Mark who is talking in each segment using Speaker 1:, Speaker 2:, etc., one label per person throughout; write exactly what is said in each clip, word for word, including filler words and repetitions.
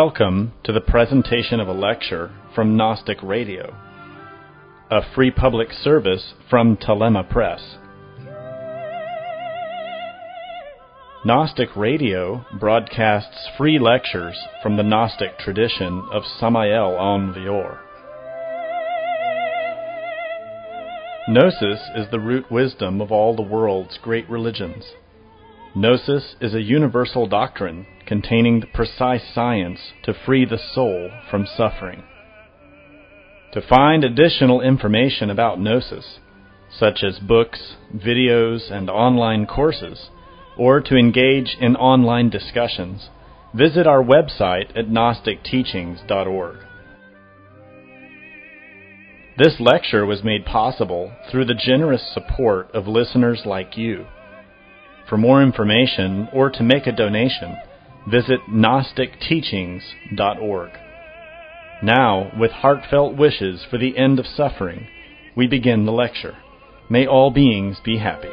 Speaker 1: Welcome to the presentation of a lecture from Gnostic Radio, a free public service from Telema Press. Gnostic Radio broadcasts free lectures from the Gnostic tradition of Samael Aun Weor. Gnosis is the root wisdom of all the world's great religions. Gnosis is a universal doctrine containing the precise science to free the soul from suffering. To find additional information about Gnosis, such as books, videos, and online courses, or to engage in online discussions, visit our website at gnostic teachings dot org. This lecture was made possible through the generous support of listeners like you. For more information or to make a donation, visit gnostic teachings dot org. Now, with heartfelt wishes for the end of suffering, we begin the lecture. May all beings be happy.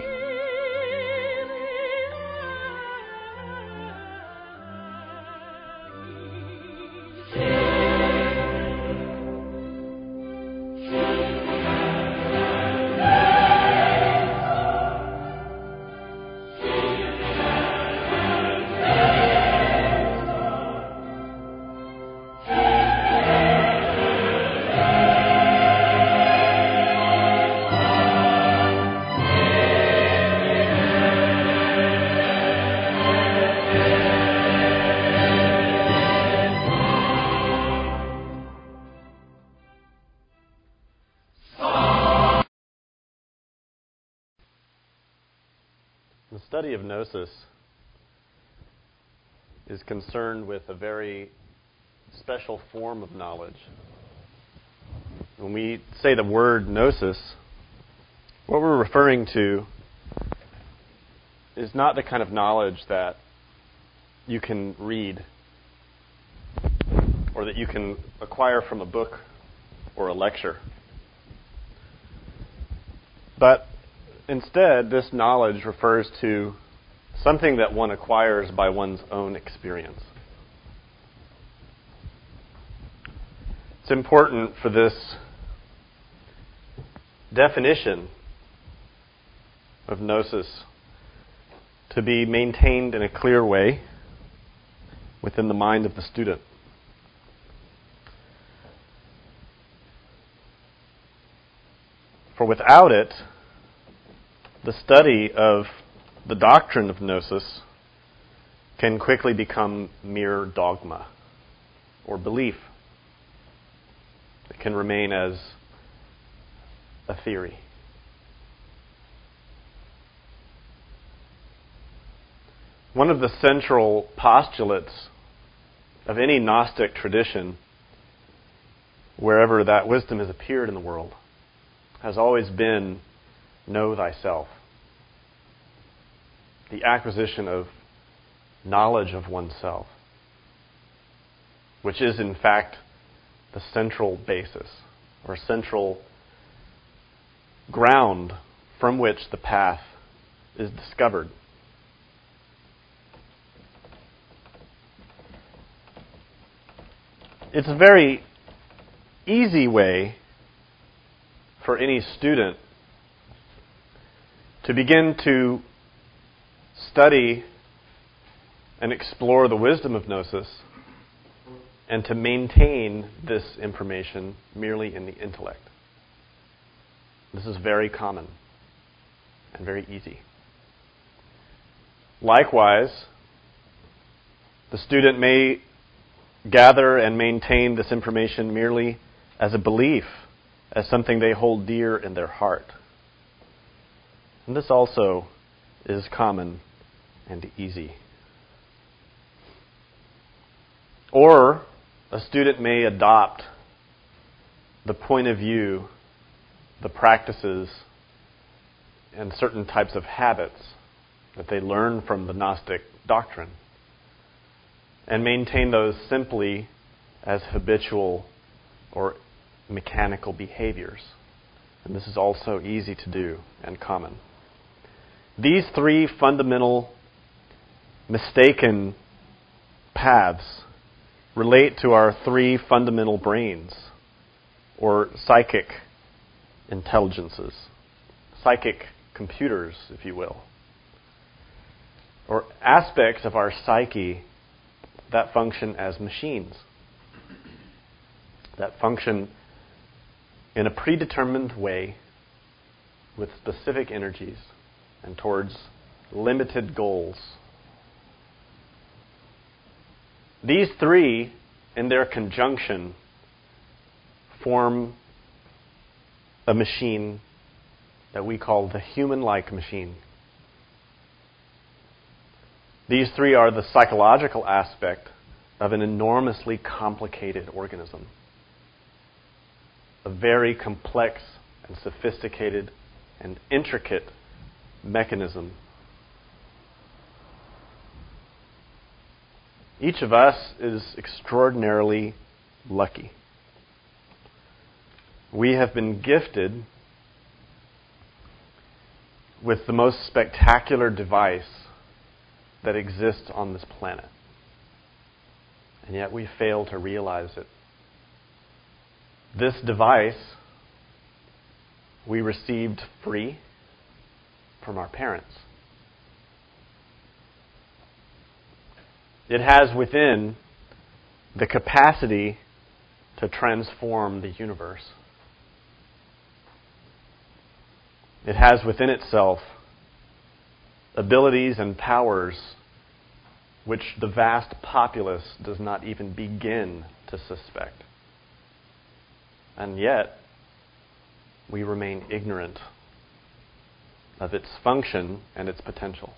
Speaker 2: The study of Gnosis is concerned with a very special form of knowledge. When we say the word Gnosis, what we're referring to is not the kind of knowledge that you can read or that you can acquire from a book or a lecture. But instead, this knowledge refers to something that one acquires by one's own experience. It's important for this definition of Gnosis to be maintained in a clear way within the mind of the student. For without it, the study of the doctrine of Gnosis can quickly become mere dogma or belief. It can remain as a theory. One of the central postulates of any Gnostic tradition, wherever that wisdom has appeared in the world, has always been know thyself. The acquisition of knowledge of oneself, which is in fact the central basis or central ground from which the path is discovered. It's a very easy way for any student to begin to study and explore the wisdom of Gnosis and to maintain this information merely in the intellect. This is very common and very easy. Likewise, the student may gather and maintain this information merely as a belief, as something they hold dear in their heart. And this also is common and easy. Or a student may adopt the point of view, the practices, and certain types of habits that they learn from the Gnostic doctrine and maintain those simply as habitual or mechanical behaviors. And this is also easy to do and common. These three fundamental mistaken paths relate to our three fundamental brains, or psychic intelligences, psychic computers, if you will, or aspects of our psyche that function as machines, that function in a predetermined way with specific energies and towards limited goals. These three, in their conjunction, form a machine that we call the human-like machine. These three are the psychological aspect of an enormously complicated organism, a very complex and sophisticated and intricate mechanism. Each of us is extraordinarily lucky. We have been gifted with the most spectacular device that exists on this planet. And yet we fail to realize it. This device we received free from our parents. It has within the capacity to transform the universe. It has within itself abilities and powers which the vast populace does not even begin to suspect. And yet, we remain ignorant of its function and its potential.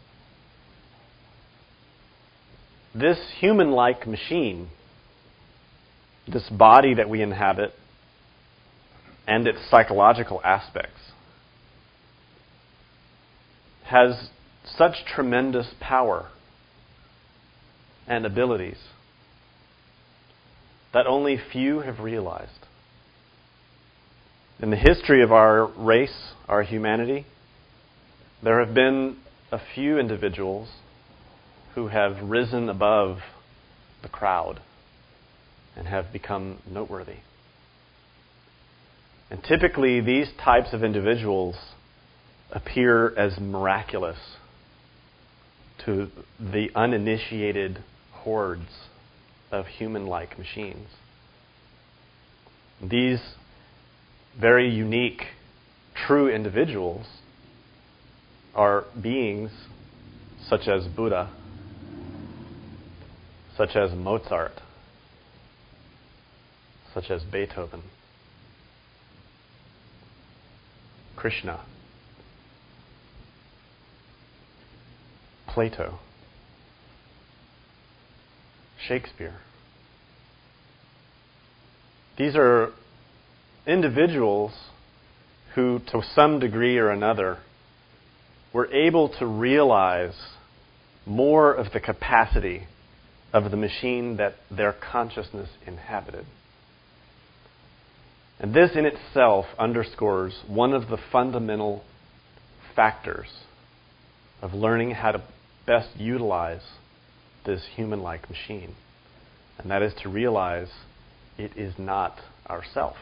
Speaker 2: This human-like machine, this body that we inhabit, and its psychological aspects, has such tremendous power and abilities that only few have realized. In the history of our race, our humanity, there have been a few individuals who have risen above the crowd and have become noteworthy. And typically, these types of individuals appear as miraculous to the uninitiated hordes of human-like machines. These very unique, true individuals are beings such as Buddha, such as Mozart, such as Beethoven, Krishna, Plato, Shakespeare. These are individuals who, to some degree or another, were able to realize more of the capacity of the machine that their consciousness inhabited. And this in itself underscores one of the fundamental factors of learning how to best utilize this human-like machine. And that is to realize it is not ourself.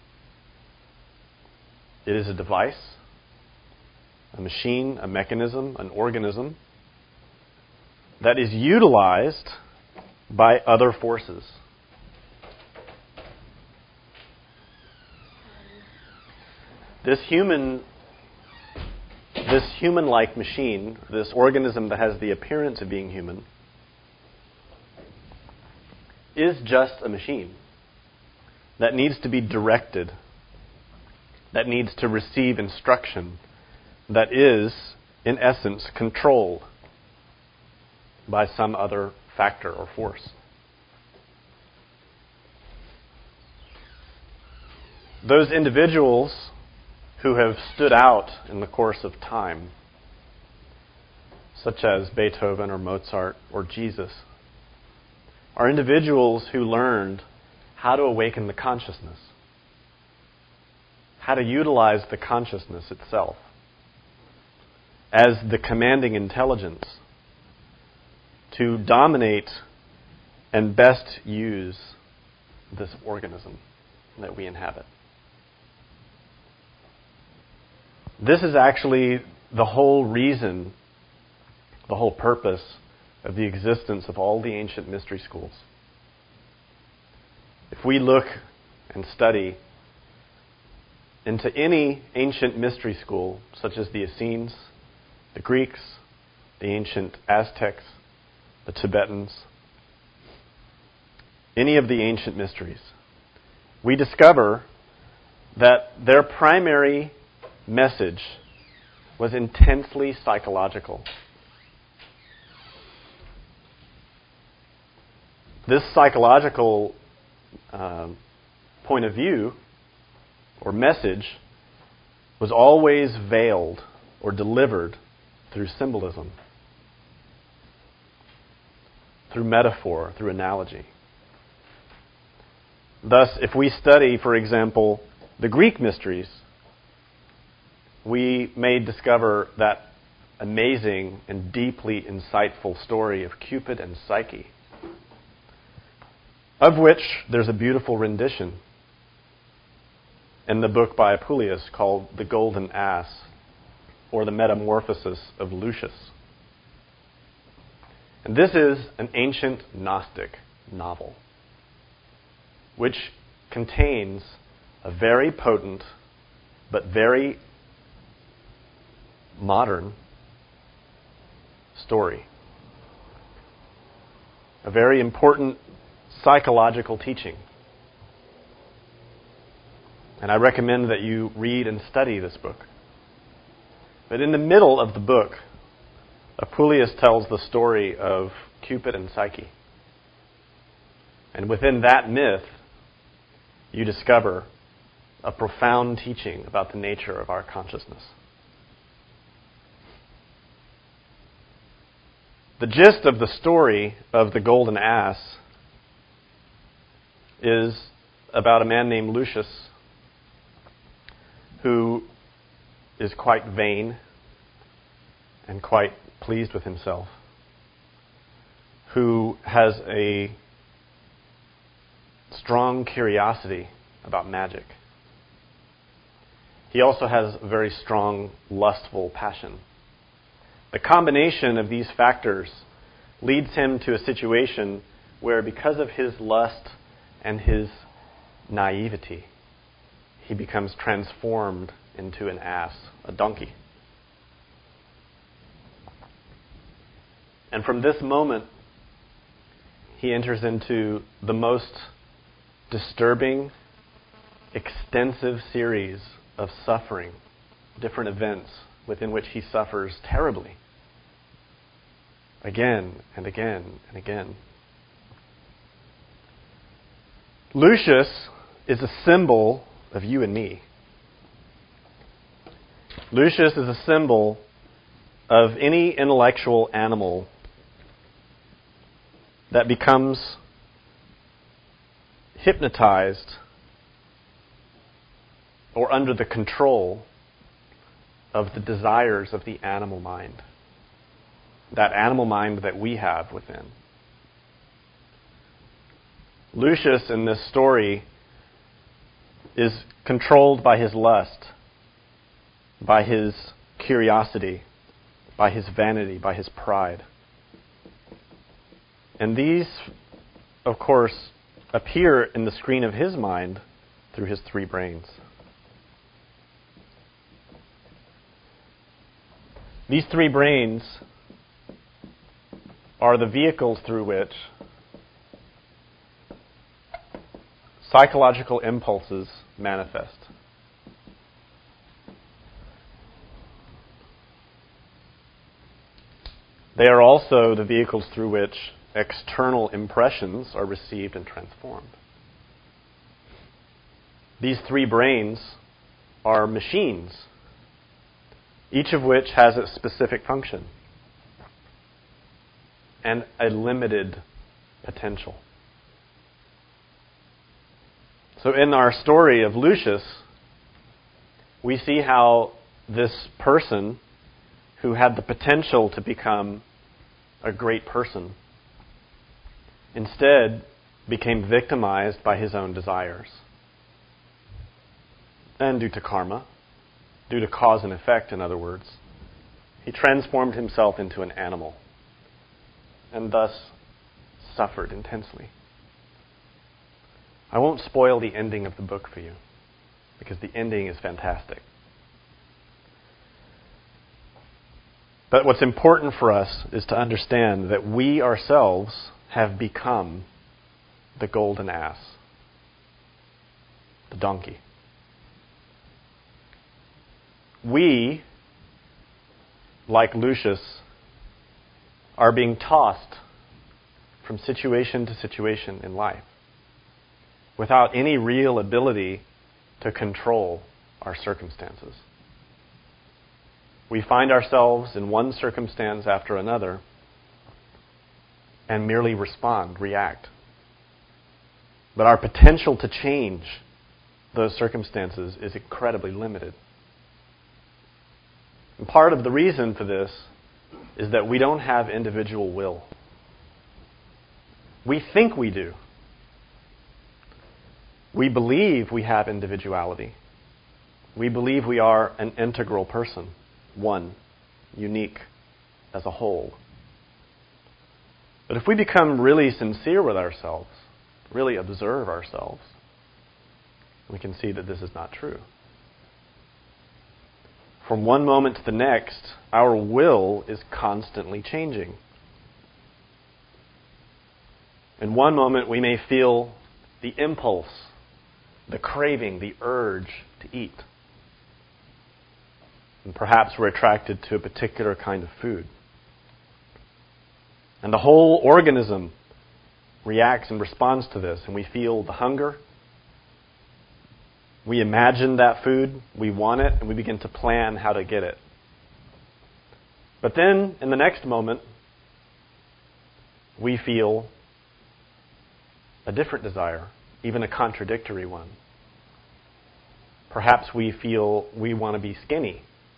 Speaker 2: It is a device, a machine, a mechanism, an organism that is utilized by other forces. This human, this human-like machine, this organism that has the appearance of being human, is just a machine that needs to be directed, that needs to receive instruction, that is, in essence, controlled by some other factor or force. Those individuals who have stood out in the course of time, such as Beethoven or Mozart or Jesus, are individuals who learned how to awaken the consciousness, how to utilize the consciousness itself as the commanding intelligence to dominate and best use this organism that we inhabit. This is actually the whole reason, the whole purpose of the existence of all the ancient mystery schools. If we look and study into any ancient mystery school, such as the Essenes, the Greeks, the ancient Aztecs, the Tibetans, any of the ancient mysteries, we discover that their primary message was intensely psychological. This psychological um, point of view or message was always veiled or delivered through symbolism, through metaphor, through analogy. Thus, if we study, for example, the Greek mysteries, we may discover that amazing and deeply insightful story of Cupid and Psyche, of which there's a beautiful rendition in the book by Apuleius called The Golden Ass, or The Metamorphosis of Lucius. And this is an ancient Gnostic novel, which contains a very potent but very modern story. A very important psychological teaching. And I recommend that you read and study this book. But in the middle of the book, Apuleius tells the story of Cupid and Psyche. And within that myth, you discover a profound teaching about the nature of our consciousness. The gist of the story of the Golden Ass is about a man named Lucius who is quite vain and quite pleased with himself, who has a strong curiosity about magic. He also has a very strong lustful passion. The combination of these factors leads him to a situation where, because of his lust and his naivety, he becomes transformed into an ass, a donkey. And from this moment, he enters into the most disturbing, extensive series of suffering, different events within which he suffers terribly, again and again and again. Lucius is a symbol of you and me. Lucius is a symbol of any intellectual animal that becomes hypnotized or under the control of the desires of the animal mind. That animal mind that we have within. Lucius in this story is controlled by his lust, by his curiosity, by his vanity, by his pride. And these, of course, appear in the screen of his mind through his three brains. These three brains are the vehicles through which psychological impulses manifest. They are also the vehicles through which external impressions are received and transformed. These three brains are machines, each of which has a specific function and a limited potential. So in our story of Lucius, we see how this person who had the potential to become a great person instead became victimized by his own desires. And due to karma, due to cause and effect, in other words, he transformed himself into an animal and thus suffered intensely. I won't spoil the ending of the book for you because the ending is fantastic. But what's important for us is to understand that we ourselves have become the golden ass, the donkey. We, like Lucius, are being tossed from situation to situation in life without any real ability to control our circumstances. We find ourselves in one circumstance after another and merely respond, react. But our potential to change those circumstances is incredibly limited. And part of the reason for this is that we don't have individual will. We think we do. We believe we have individuality. We believe we are an integral person, one, unique as a whole. But if we become really sincere with ourselves, really observe ourselves, we can see that this is not true. From one moment to the next, our will is constantly changing. In one moment, we may feel the impulse, the craving, the urge to eat. And perhaps we're attracted to a particular kind of food. And the whole organism reacts and responds to this, and we feel the hunger. We imagine that food, we want it, and we begin to plan how to get it. But then, in the next moment, we feel a different desire, even a contradictory one. Perhaps we feel we want to be skinny.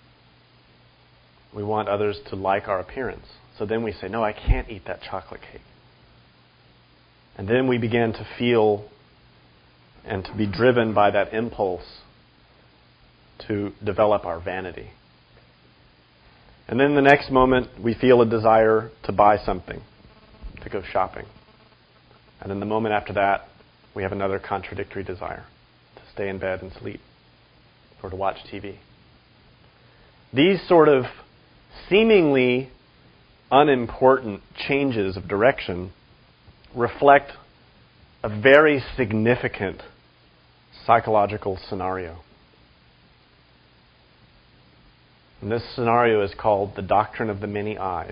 Speaker 2: We want others to like our appearance. So then we say, no, I can't eat that chocolate cake. And then we begin to feel and to be driven by that impulse to develop our vanity. And then the next moment, we feel a desire to buy something, to go shopping. And then the moment after that, we have another contradictory desire, to stay in bed and sleep, or to watch T V. These sort of seemingly unimportant changes of direction reflect a very significant psychological scenario. And this scenario is called the doctrine of the many eyes.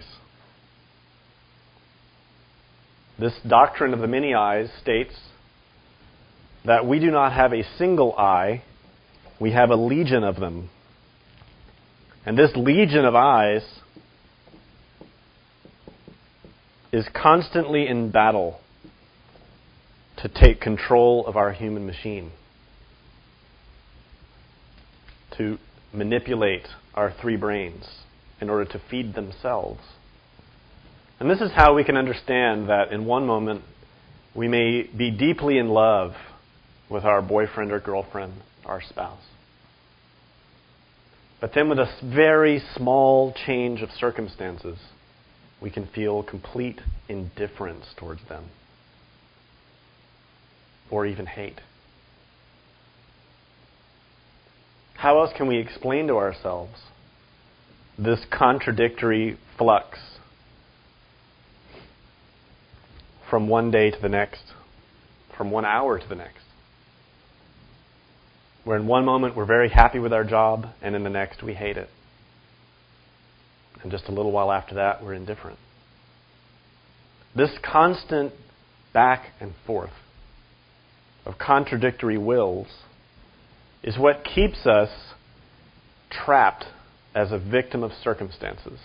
Speaker 2: This doctrine of the many eyes states that we do not have a single eye, we have a legion of them. And this legion of eyes is constantly in battle to take control of our human machine, to manipulate our three brains in order to feed themselves. And this is how we can understand that in one moment we may be deeply in love with our boyfriend or girlfriend, our spouse. But then with a very small change of circumstances, we can feel complete indifference towards them, or even hate. How else can we explain to ourselves this contradictory flux from one day to the next, from one hour to the next? Where in one moment we're very happy with our job, and in the next we hate it. And just a little while after that, we're indifferent. This constant back and forth of contradictory wills is what keeps us trapped as a victim of circumstances.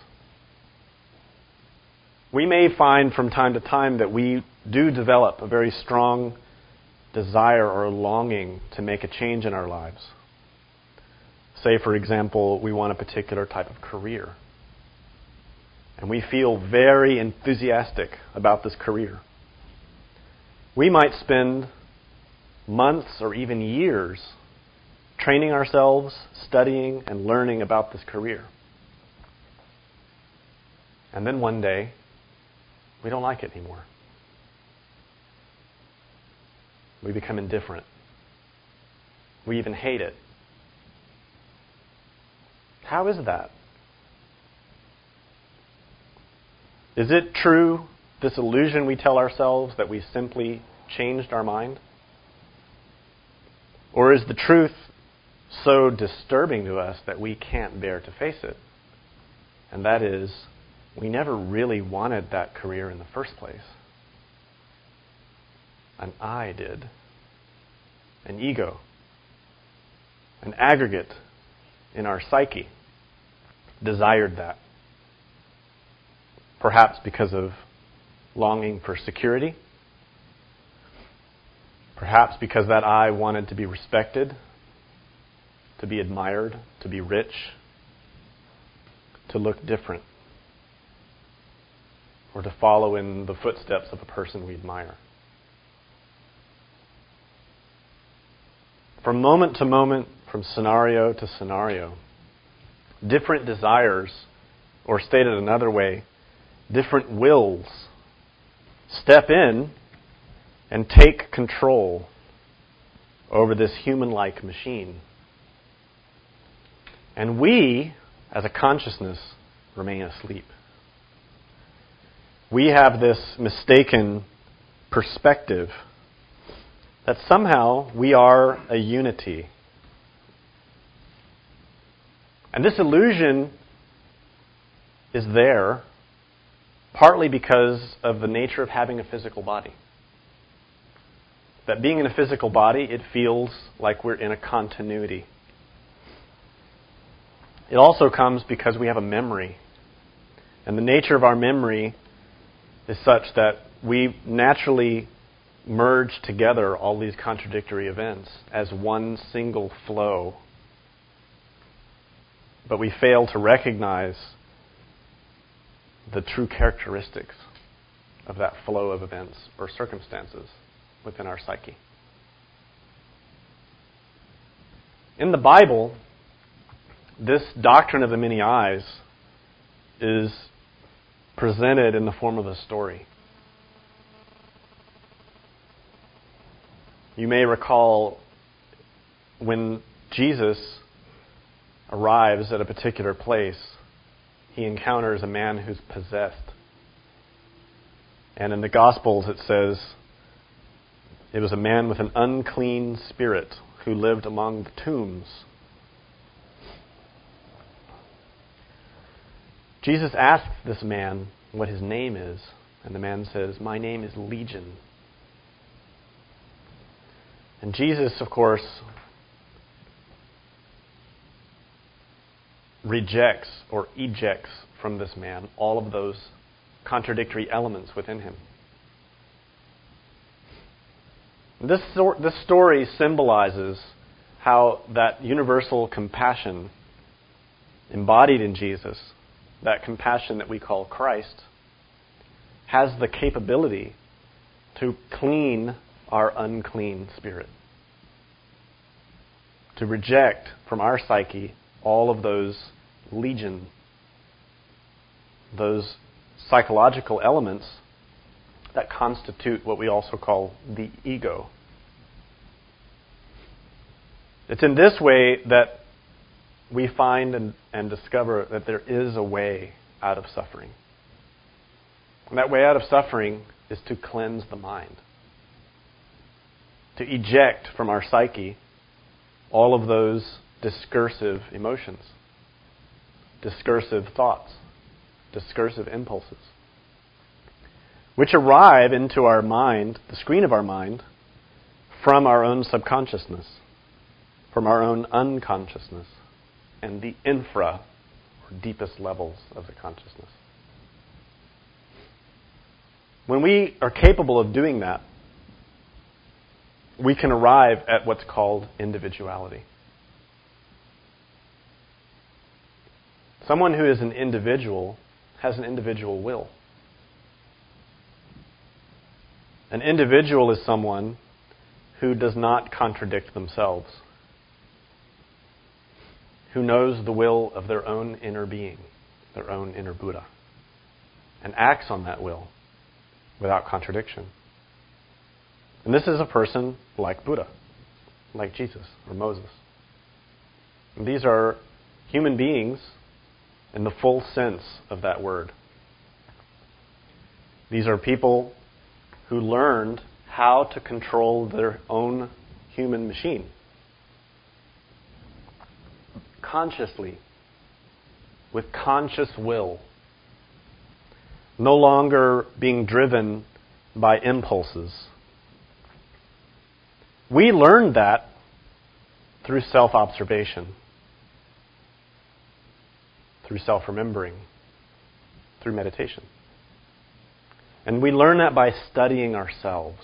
Speaker 2: We may find from time to time that we do develop a very strong desire or longing to make a change in our lives. Say, for example, we want a particular type of career. And we feel very enthusiastic about this career. We might spend months or even years training ourselves, studying, and learning about this career. And then one day, we don't like it anymore. We become indifferent. We even hate it. How is that? Is it true, this illusion we tell ourselves, that we simply changed our mind? Or is the truth so disturbing to us that we can't bear to face it? And that is, we never really wanted that career in the first place. An I did. An ego. An aggregate in our psyche desired that. Perhaps because of longing for security. Perhaps because that I wanted to be respected, to be admired, to be rich, to look different, or to follow in the footsteps of a person we admire. From moment to moment, from scenario to scenario, different desires, or stated another way, different wills, step in and take control over this human-like machine. And we, as a consciousness, remain asleep. We have this mistaken perspective that somehow we are a unity. And this illusion is there partly because of the nature of having a physical body. That being in a physical body, it feels like we're in a continuity. It also comes because we have a memory. And the nature of our memory is such that we naturally merge together all these contradictory events as one single flow. But we fail to recognize the true characteristics of that flow of events or circumstances within our psyche. In the Bible, this doctrine of the many eyes is presented in the form of a story. You may recall when Jesus arrives at a particular place, he encounters a man who's possessed. And in the Gospels it says, it was a man with an unclean spirit who lived among the tombs. Jesus asks this man what his name is, and the man says, "My name is Legion." And Jesus, of course, rejects or ejects from this man all of those contradictory elements within him. This, this story symbolizes how that universal compassion embodied in Jesus, that compassion that we call Christ, has the capability to clean our unclean spirit. To reject from our psyche all of those legion, those psychological elements that constitute what we also call the ego. It's in this way that we find and, and discover that there is a way out of suffering. And that way out of suffering is to cleanse the mind. To eject from our psyche all of those discursive emotions, discursive thoughts, discursive impulses, which arrive into our mind, the screen of our mind, from our own subconsciousness, from our own unconsciousness, and the infra, or deepest levels of the consciousness. When we are capable of doing that, we can arrive at what's called individuality. Someone who is an individual has an individual will. An individual is someone who does not contradict themselves, who knows the will of their own inner being, their own inner Buddha, and acts on that will without contradiction. And this is a person like Buddha, like Jesus or Moses. And these are human beings in the full sense of that word. These are people who learned how to control their own human machine consciously, with conscious will, no longer being driven by impulses. We learned that through self-observation, through self-remembering, through meditation. And we learn that by studying ourselves.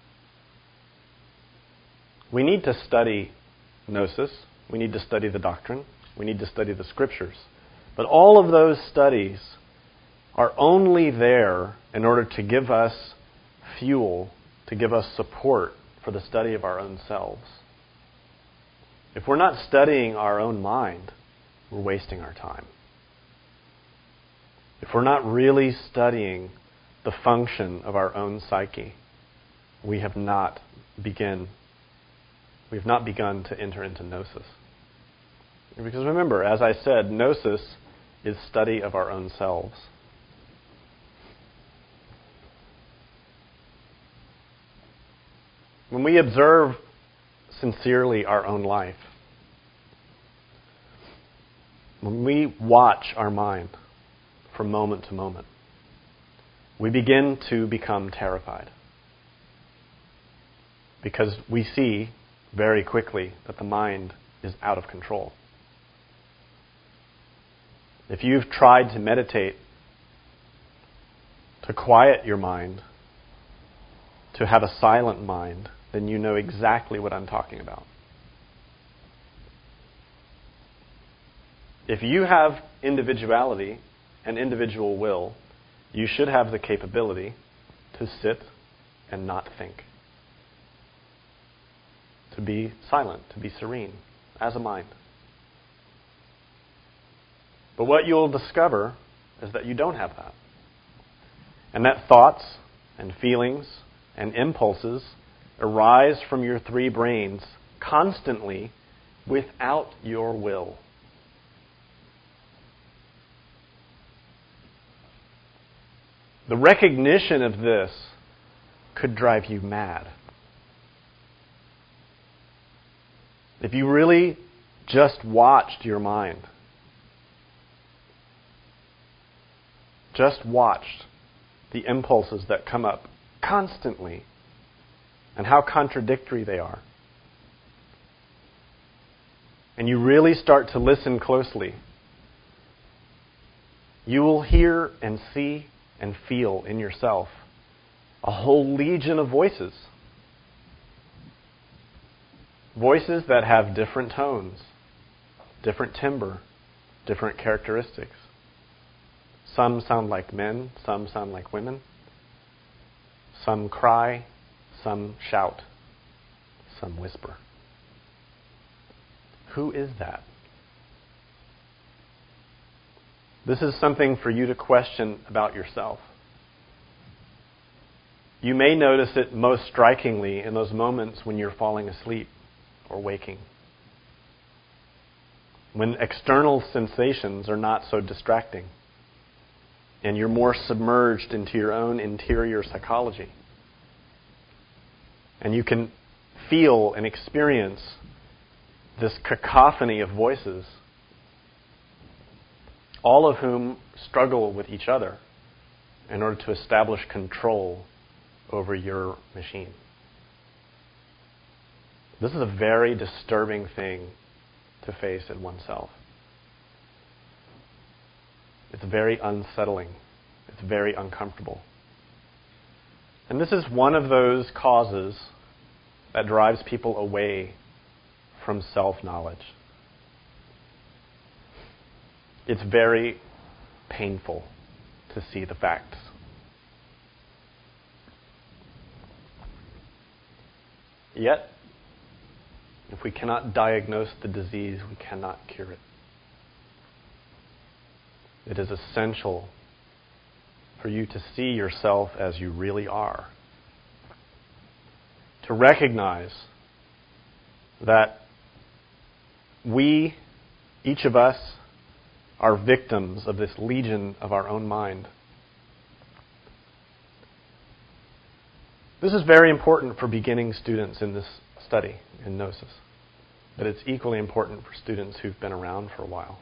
Speaker 2: We need to study Gnosis. We need to study the doctrine. We need to study the scriptures. But all of those studies are only there in order to give us fuel, to give us support for the study of our own selves. If we're not studying our own mind, we're wasting our time. If we're not really studying the function of our own psyche, we have not begin we have not begun to enter into Gnosis. Because remember, as I said, Gnosis is study of our own selves. When we observe sincerely our own life, when we watch our mind from moment to moment, we begin to become terrified. Because we see very quickly that the mind is out of control. If you've tried to meditate, to quiet your mind, to have a silent mind, then you know exactly what I'm talking about. If you have individuality and individual will, you should have the capability to sit and not think. To be silent, to be serene, as a mind. But what you'll discover is that you don't have that. And that thoughts and feelings and impulses arise from your three brains constantly without your will. The recognition of this could drive you mad. If you really just watched your mind, just watched the impulses that come up constantly and how contradictory they are, and you really start to listen closely, you will hear and see and feel in yourself a whole legion of voices. Voices that have different tones, different timbre, different characteristics. Some sound like men, some sound like women. Some cry, some shout, some whisper. Who is that? This is something for you to question about yourself. You may notice it most strikingly in those moments when you're falling asleep or waking. When external sensations are not so distracting and you're more submerged into your own interior psychology. And you can feel and experience this cacophony of voices, all of whom struggle with each other in order to establish control over your machine. This is a very disturbing thing to face in oneself. It's very unsettling. It's very uncomfortable. And this is one of those causes that drives people away from self-knowledge. It's very painful to see the facts. Yet, if we cannot diagnose the disease, we cannot cure it. It is essential for you to see yourself as you really are. To recognize that we, each of us, are victims of this legion of our own mind. This is very important for beginning students in this study in Gnosis, but it's equally important for students who've been around for a while.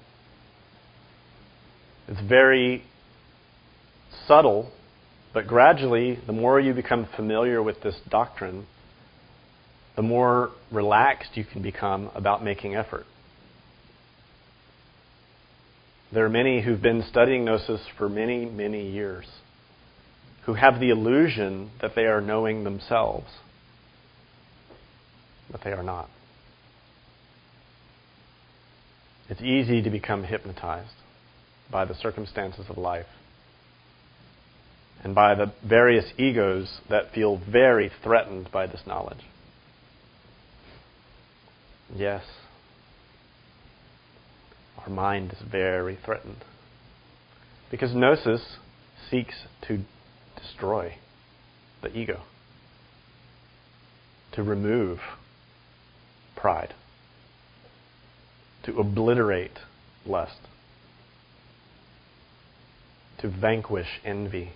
Speaker 2: It's very subtle, but gradually, the more you become familiar with this doctrine, the more relaxed you can become about making effort. There are many who've been studying Gnosis for many, many years, who have the illusion that they are knowing themselves, but they are not. It's easy to become hypnotized by the circumstances of life and by the various egos that feel very threatened by this knowledge. Yes, our mind is very threatened because Gnosis seeks to destroy the ego, to remove pride, to obliterate lust, to vanquish envy,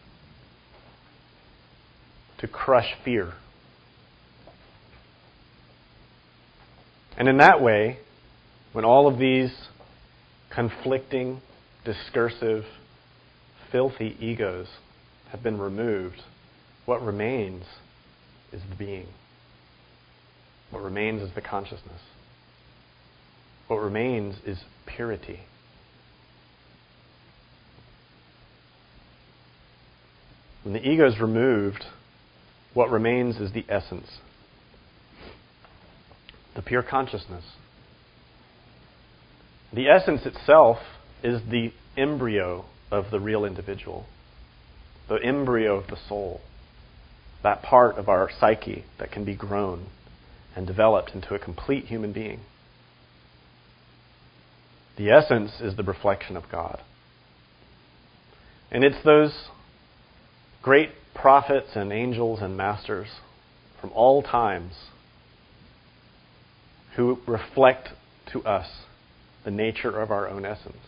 Speaker 2: to crush fear. And in that way, when all of these conflicting, discursive, filthy egos have been removed, what remains is the being. What remains is the consciousness. What remains is purity. When the ego is removed, what remains is the essence, the pure consciousness. The essence itself is the embryo of the real individual, the embryo of the soul, that part of our psyche that can be grown and developed into a complete human being. The essence is the reflection of God. And it's those great prophets and angels and masters from all times who reflect to us the nature of our own essence.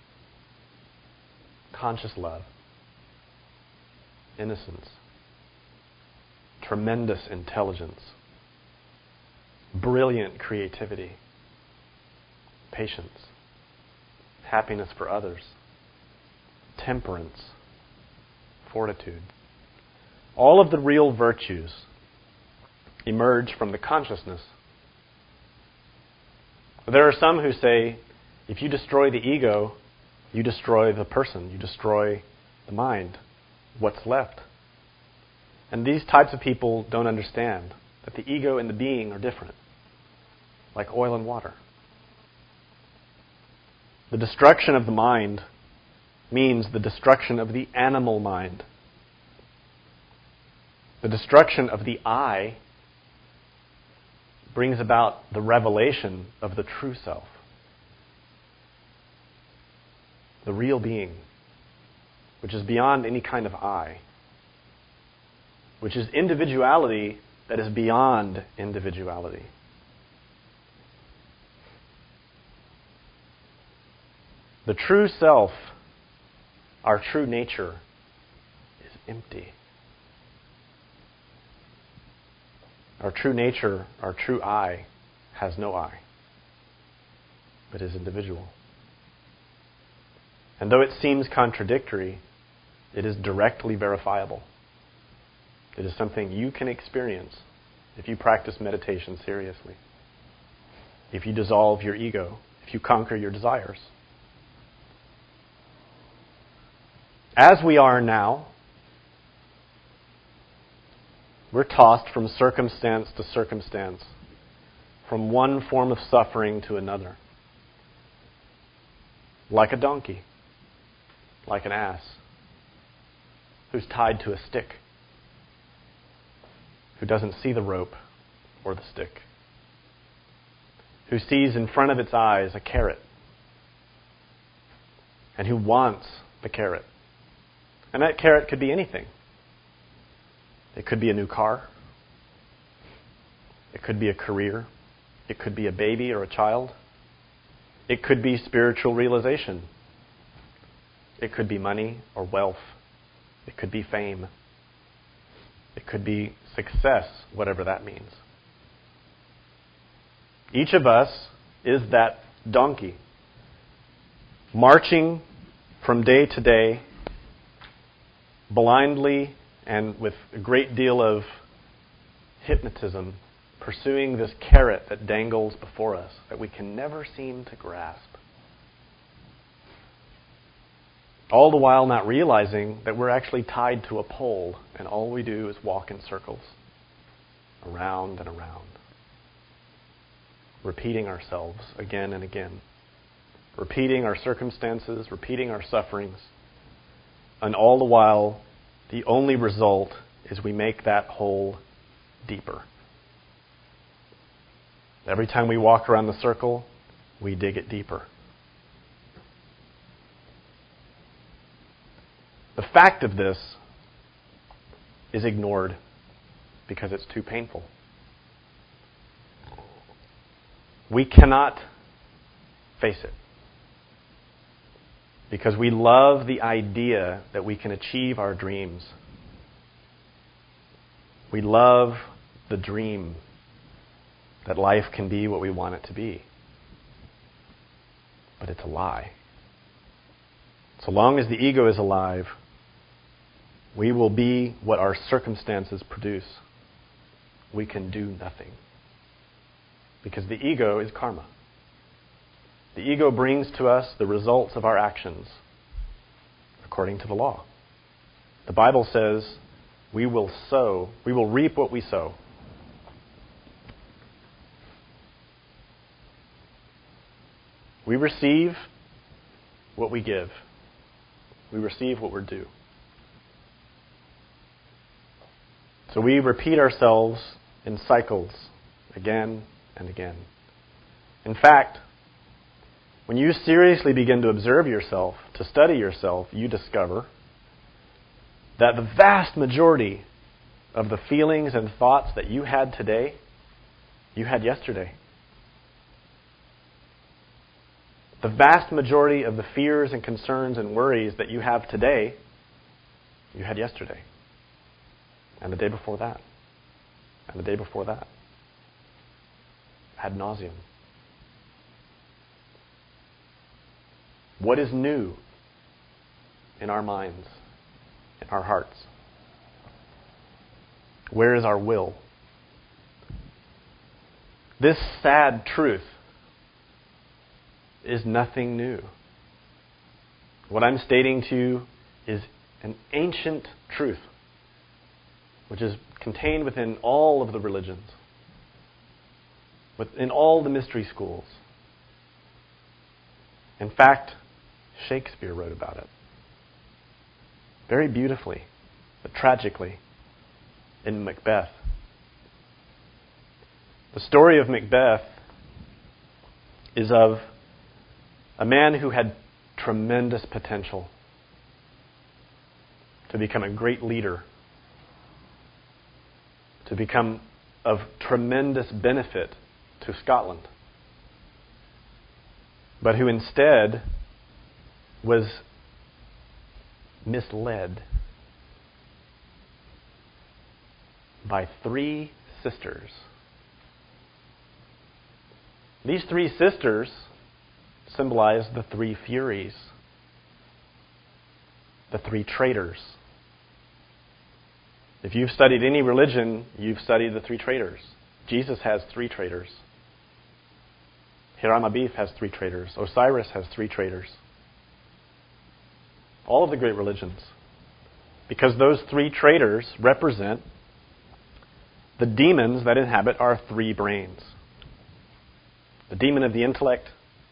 Speaker 2: Conscious love, innocence, tremendous intelligence, brilliant creativity, patience, happiness for others, temperance, fortitude. All of the real virtues emerge from the consciousness. There are some who say, if you destroy the ego, you destroy the person, you destroy the mind. What's left? And these types of people don't understand that the ego and the being are different, like oil and water. The destruction of the mind means the destruction of the animal mind. The destruction of the I brings about the revelation of the true self, the real being, which is beyond any kind of I, which is individuality that is beyond individuality. The true self, our true nature, is empty. Our true nature, our true I, has no I, but is individual. And though it seems contradictory, it is directly verifiable. It is something you can experience if you practice meditation seriously, if you dissolve your ego, if you conquer your desires. As we are now, we're tossed from circumstance to circumstance, from one form of suffering to another. Like a donkey, like an ass, who's tied to a stick, who doesn't see the rope, or the stick, who sees in front of its eyes a carrot, and who wants the carrot. And that carrot could be anything. It could be a new car. It could be a career. It could be a baby or a child. It could be spiritual realization. It could be money or wealth. It could be fame. It could be success, whatever that means. Each of us is that donkey, marching from day to day, blindly and with a great deal of hypnotism, pursuing this carrot that dangles before us that we can never seem to grasp. All the while not realizing that we're actually tied to a pole and all we do is walk in circles, around and around, repeating ourselves again and again, repeating our circumstances, repeating our sufferings, and all the while the only result is we make that hole deeper. Every time we walk around the circle, we dig it deeper. The fact of this is ignored because it's too painful. We cannot face it because we love the idea that we can achieve our dreams. We love the dream that life can be what we want it to be. But it's a lie. So long as the ego is alive, we will be what our circumstances produce. We can do nothing. Because the ego is karma. The ego brings to us the results of our actions according to the law. The Bible says we will sow, we will reap what we sow. We receive what we give. We receive what we're due. So we repeat ourselves in cycles again and again. In fact, when you seriously begin to observe yourself, to study yourself, you discover that the vast majority of the feelings and thoughts that you had today, you had yesterday. The vast majority of the fears and concerns and worries that you have today, you had yesterday. And the day before that. And the day before that. Ad nauseum. What is new in our minds, in our hearts? Where is our will? This sad truth is nothing new. What I'm stating to you is an ancient truth, which is contained within all of the religions, within all the mystery schools. In fact, Shakespeare wrote about it. Very beautifully, but tragically, in Macbeth. The story of Macbeth is of a man who had tremendous potential to become a great leader, to become of tremendous benefit to Scotland, but who instead was misled by three sisters. These three sisters symbolize the three Furies, the three traitors. If you've studied any religion, you've studied the three traitors. Jesus has three traitors. Hiram Abiff has three traitors. Osiris has three traitors. All of the great religions. Because those three traitors represent the demons that inhabit our three brains. The demon of the intellect,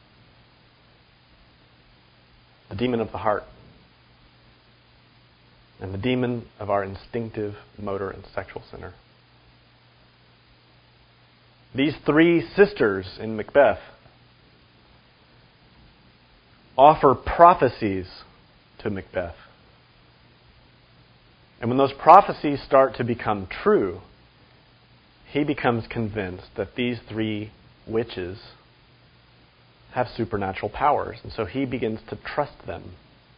Speaker 2: the demon of the heart, and the demon of our instinctive, motor, and sexual center. These three sisters in Macbeth offer prophecies to Macbeth. And when those prophecies start to become true, he becomes convinced that these three witches have supernatural powers. And so he begins to trust them.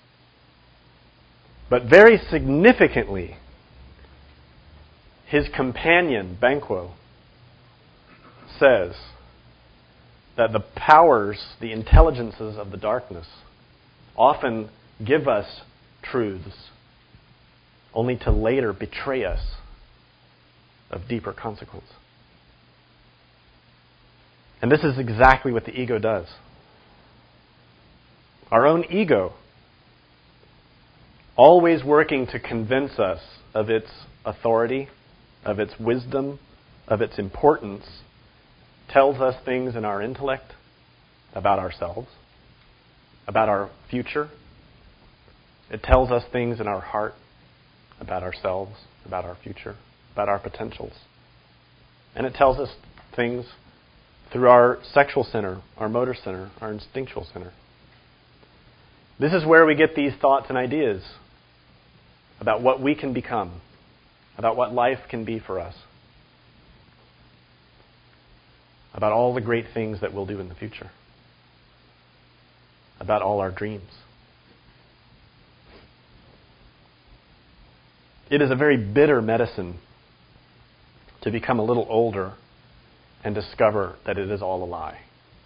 Speaker 2: But very significantly, his companion, Banquo, says that the powers, the intelligences of the darkness, often give us truths, only to later betray us of deeper consequence. And this is exactly what the ego does. Our own ego, always working to convince us of its authority, of its wisdom, of its importance, tells us things in our intellect about ourselves, about our future. It tells us things in our heart about ourselves, about our future, about our potentials. And it tells us things through our sexual center, our motor center, our instinctual center. This is where we get these thoughts and ideas about what we can become, about what life can be for us, about all the great things that we'll do in the future, about all our dreams. It is a very bitter medicine to become a little older and discover that it is all a lie.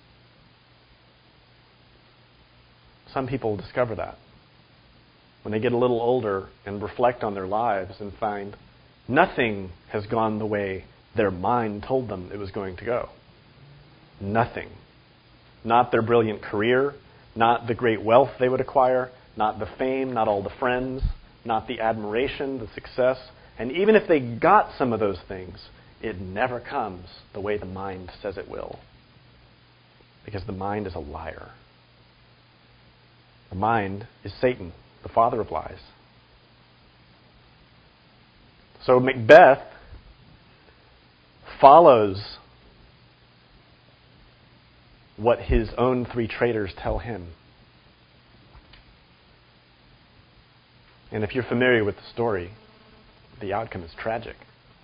Speaker 2: Some people discover that when they get a little older and reflect on their lives and find nothing has gone the way their mind told them it was going to go. Nothing. Not their brilliant career, not the great wealth they would acquire, not the fame, not all the friends, not the admiration, the success. And even if they got some of those things, it never comes the way the mind says it will. Because the mind is a liar. The mind is Satan, the father of lies. So Macbeth follows what his own three traitors tell him. And if you're familiar with the story, the outcome is tragic.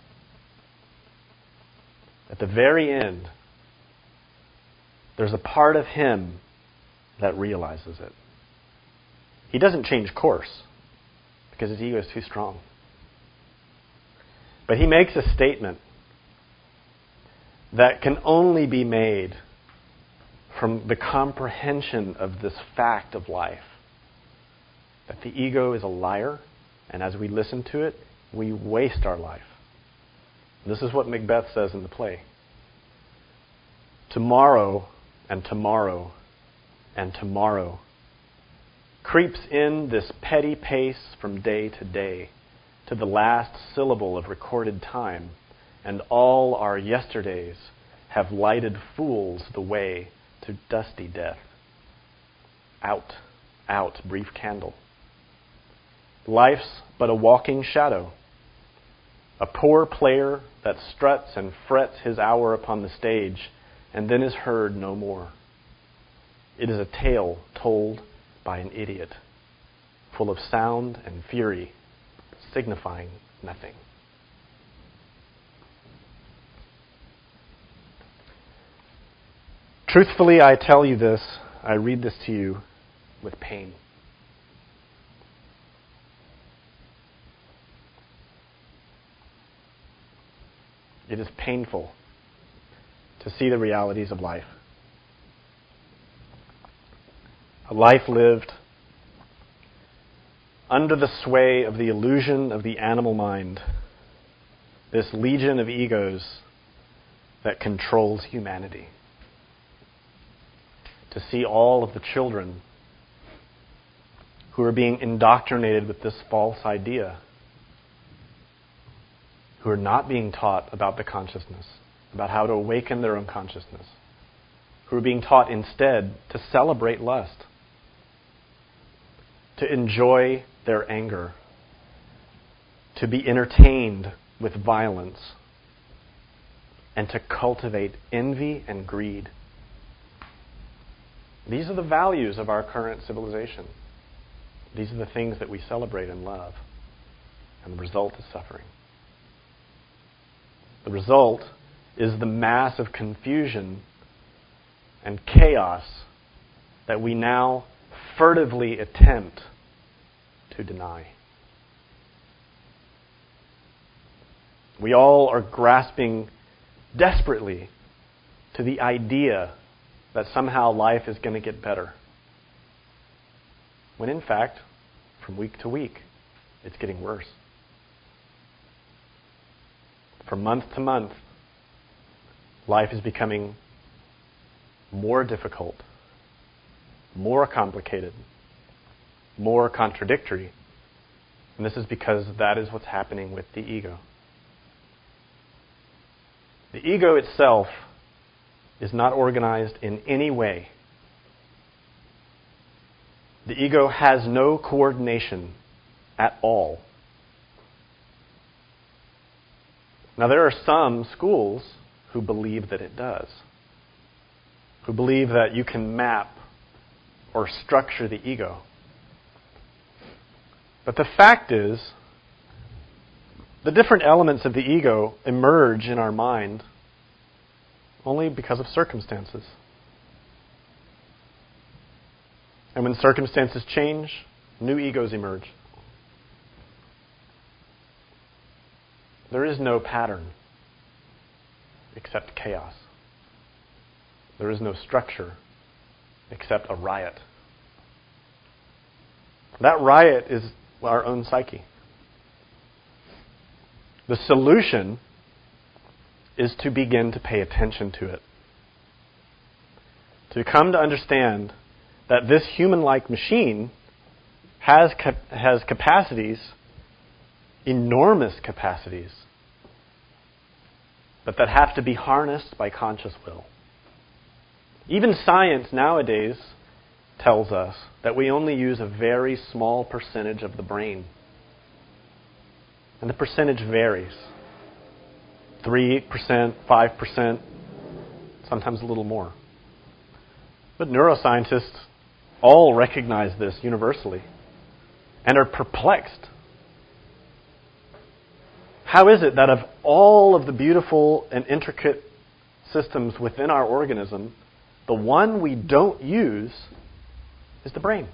Speaker 2: At the very end, there's a part of him that realizes it. He doesn't change course because his ego is too strong. But he makes a statement that can only be made from the comprehension of this fact of life. That the ego is a liar, and as we listen to it, we waste our life. This is what Macbeth says in the play. Tomorrow and tomorrow and tomorrow creeps in this petty pace from day to day to the last syllable of recorded time, and all our yesterdays have lighted fools the way to dusty death. Out, out, brief candle. Life's but a walking shadow, a poor player that struts and frets his hour upon the stage and then is heard no more. It is a tale told by an idiot, full of sound and fury, signifying nothing. Truthfully, I tell you this, I read this to you with pain. It is painful to see the realities of life. A life lived under the sway of the illusion of the animal mind, this legion of egos that controls humanity. To see all of the children who are being indoctrinated with this false idea, who are not being taught about the consciousness, about how to awaken their own consciousness, who are being taught instead to celebrate lust, to enjoy their anger, to be entertained with violence, and to cultivate envy and greed. These are the values of our current civilization. These are the things that we celebrate and love. And the result is suffering. The result is the mass of confusion and chaos that we now furtively attempt to deny. We all are grasping desperately to the idea that somehow life is going to get better. When in fact, from week to week, it's getting worse. From month to month, life is becoming more difficult, more complicated, more contradictory. And this is because that is what's happening with the ego. The ego itself is not organized in any way. The ego has no coordination at all. Now, there are some schools who believe that it does, who believe that you can map or structure the ego. But the fact is, the different elements of the ego emerge in our mind only because of circumstances. And when circumstances change, new egos emerge. There is no pattern except chaos. There is no structure except a riot. That riot is our own psyche. The solution is to begin to pay attention to it. To come to understand that this human-like machine has cap- has capacities, enormous capacities, but that have to be harnessed by conscious will. Even science nowadays tells us that we only use a very small percentage of the brain. And the percentage varies. three percent, five percent, sometimes a little more. But neuroscientists all recognize this universally and are perplexed. How is it that of all of the beautiful and intricate systems within our organism, the one we don't use is the brain?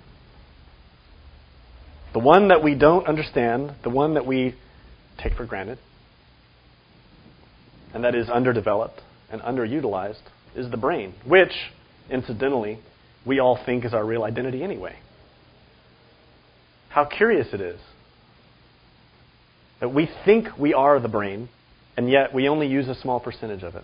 Speaker 2: The one that we don't understand, the one that we take for granted, and that is underdeveloped and underutilized, is the brain, which, incidentally, we all think is our real identity anyway. How curious it is that we think we are the brain, and yet we only use a small percentage of it.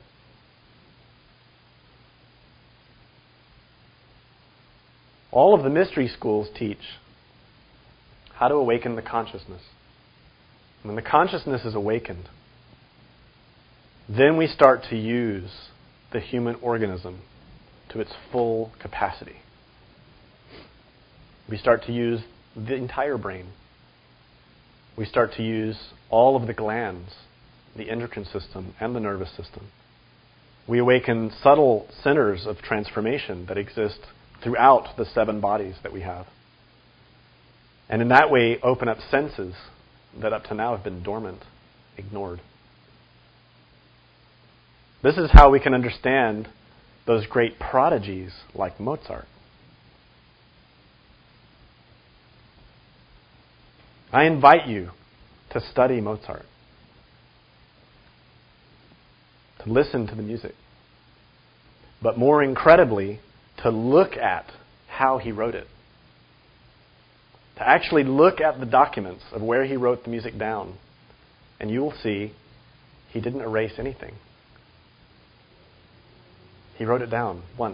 Speaker 2: All of the mystery schools teach how to awaken the consciousness. When the consciousness is awakened, then we start to use the human organism to its full capacity. We start to use the entire brain. We start to use all of the glands, the endocrine system, and the nervous system. We awaken subtle centers of transformation that exist throughout the seven bodies that we have. And in that way, open up senses that up to now have been dormant, ignored. This is how we can understand those great prodigies like Mozart. I invite you to study Mozart, to listen to the music, but more incredibly, to look at how he wrote it. To actually look at the documents of where he wrote the music down, and you will see he didn't erase anything. He wrote it down once.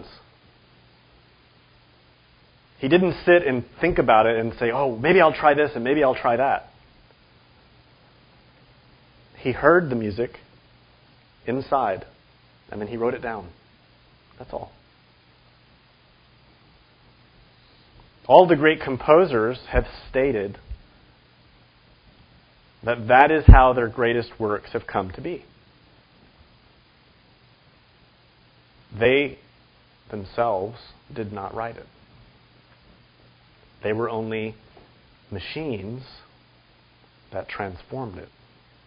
Speaker 2: He didn't sit and think about it and say, oh, maybe I'll try this and maybe I'll try that. He heard the music inside, and then he wrote it down. That's all. All the great composers have stated that that is how their greatest works have come to be. They themselves did not write it. They were only machines that transformed it.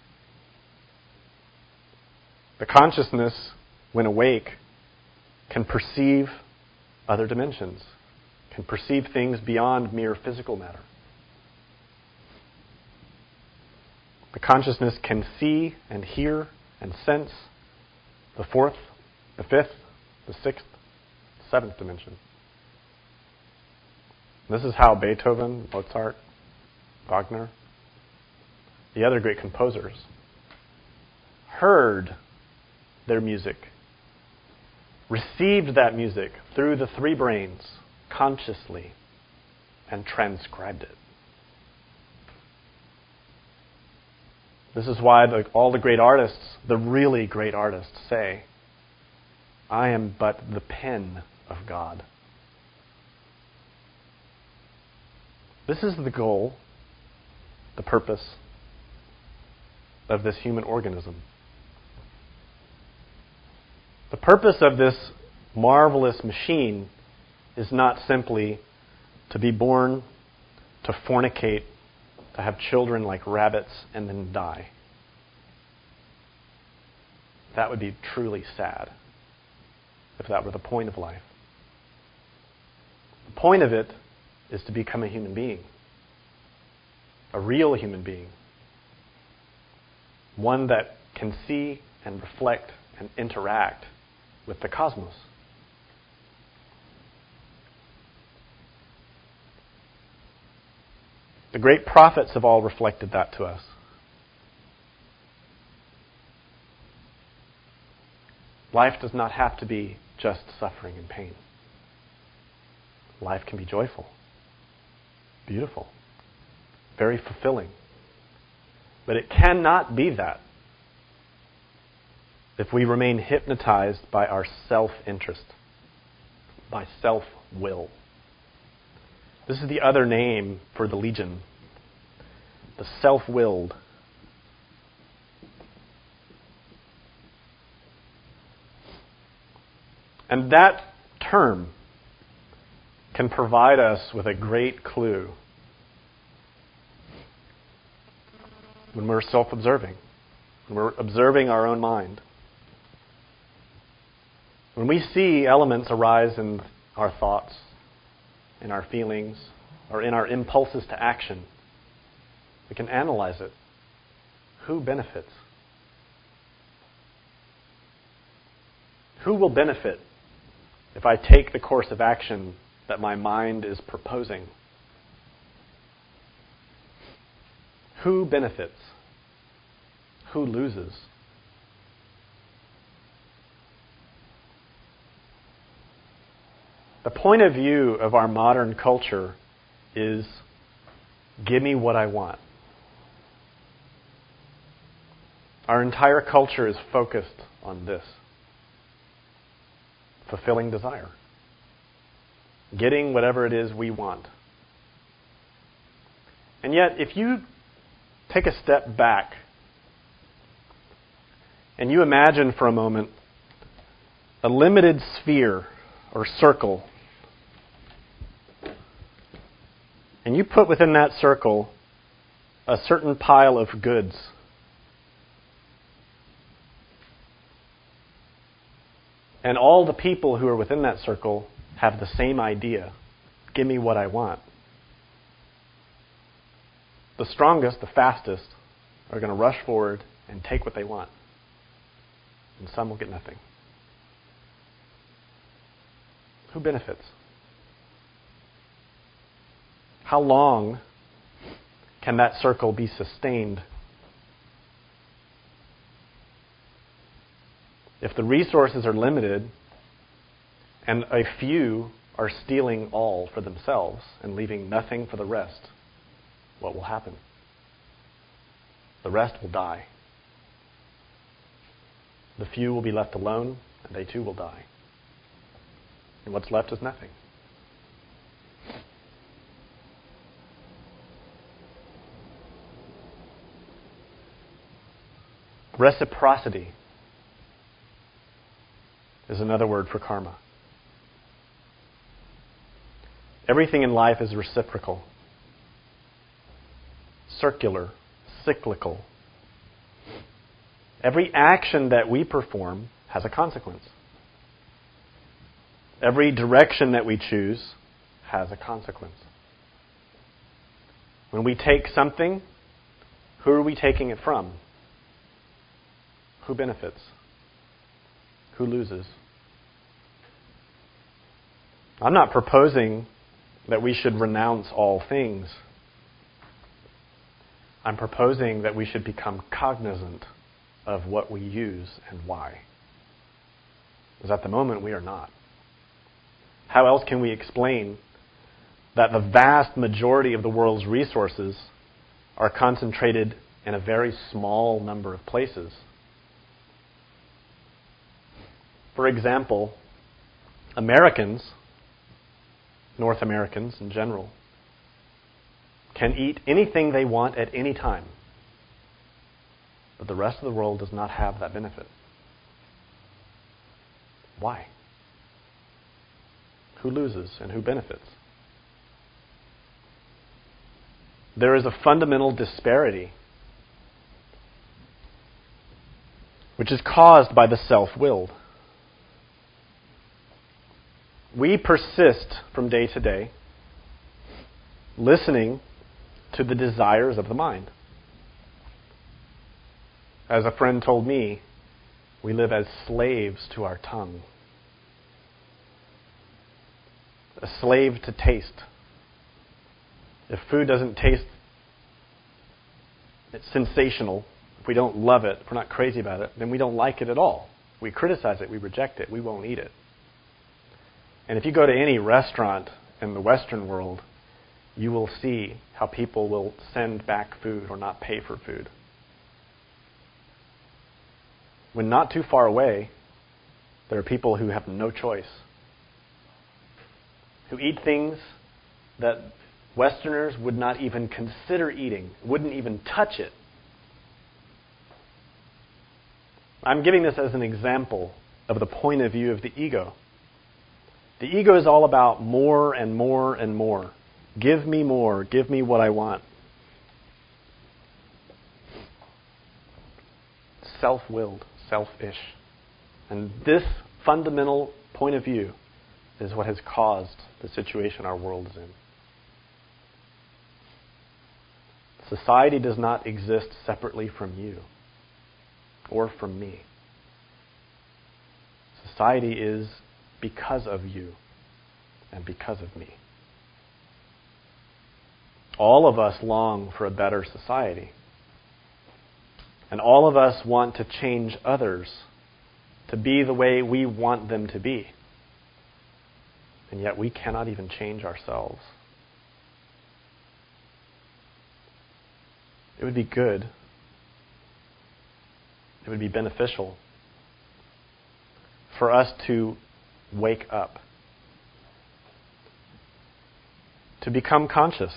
Speaker 2: The consciousness, when awake, can perceive other dimensions, can perceive things beyond mere physical matter. The consciousness can see and hear and sense the fourth, the fifth, the sixth, seventh dimension. This is how Beethoven, Mozart, Wagner, the other great composers, heard their music, received that music through the three brains consciously, and transcribed it. This is why the, all the great artists, the really great artists, say, I am but the pen of God. This is the goal, the purpose of this human organism. The purpose of this marvelous machine is not simply to be born, to fornicate, to have children like rabbits, and then die. That would be truly sad if that were the point of life. The point of it is to become a human being, a real human being, one that can see and reflect and interact with the cosmos. The great prophets have all reflected that to us. Life does not have to be just suffering and pain. Life can be joyful, beautiful, very fulfilling. But it cannot be that if we remain hypnotized by our self-interest, by self-will. This is the other name for the legion, the self-willed. And that term can provide us with a great clue when we're self-observing, when we're observing our own mind. When we see elements arise in our thoughts, in our feelings, or in our impulses to action, we can analyze it. Who benefits? Who will benefit if I take the course of action that my mind is proposing? Who benefits? Who loses? The point of view of our modern culture is, give me what I want. Our entire culture is focused on this. Fulfilling desire. Getting whatever it is we want. And yet, if you take a step back and you imagine for a moment a limited sphere or circle, and you put within that circle a certain pile of goods, and all the people who are within that circle have the same idea, give me what I want. The strongest, the fastest, are going to rush forward and take what they want. And some will get nothing. Who benefits? How long can that circle be sustained? If the resources are limited and a few are stealing all for themselves and leaving nothing for the rest, what will happen? The rest will die. The few will be left alone, and they too will die. And what's left is nothing. Reciprocity is another word for karma. Everything in life is reciprocal, circular, cyclical. Every action that we perform has a consequence. Every direction that we choose has a consequence. When we take something, who are we taking it from? Who benefits? Who loses? I'm not proposing that we should renounce all things. I'm proposing that we should become cognizant of what we use and why. Because at the moment we are not. How else can we explain that the vast majority of the world's resources are concentrated in a very small number of places? For example, Americans, North Americans in general, can eat anything they want at any time. But the rest of the world does not have that benefit. Why? Who loses and who benefits? There is a fundamental disparity which is caused by the self-willed. We persist from day to day listening to the desires of the mind. As a friend told me, we live as slaves to our tongue. A slave to taste. If food doesn't taste it's sensational, if we don't love it, if we're not crazy about it, then we don't like it at all. We criticize it, we reject it, we won't eat it. And if you go to any restaurant in the Western world, you will see how people will send back food or not pay for food. When not too far away, there are people who have no choice, who eat things that Westerners would not even consider eating, wouldn't even touch it. I'm giving this as an example of the point of view of the ego. The ego is all about more and more and more. Give me more. Give me what I want. Self-willed, selfish. And this fundamental point of view is what has caused the situation our world is in. Society does not exist separately from you or from me. Society is because of you and because of me. All of us long for a better society. And all of us want to change others to be the way we want them to be. And yet we cannot even change ourselves. It would be good, it would be beneficial for us to wake up, to become conscious,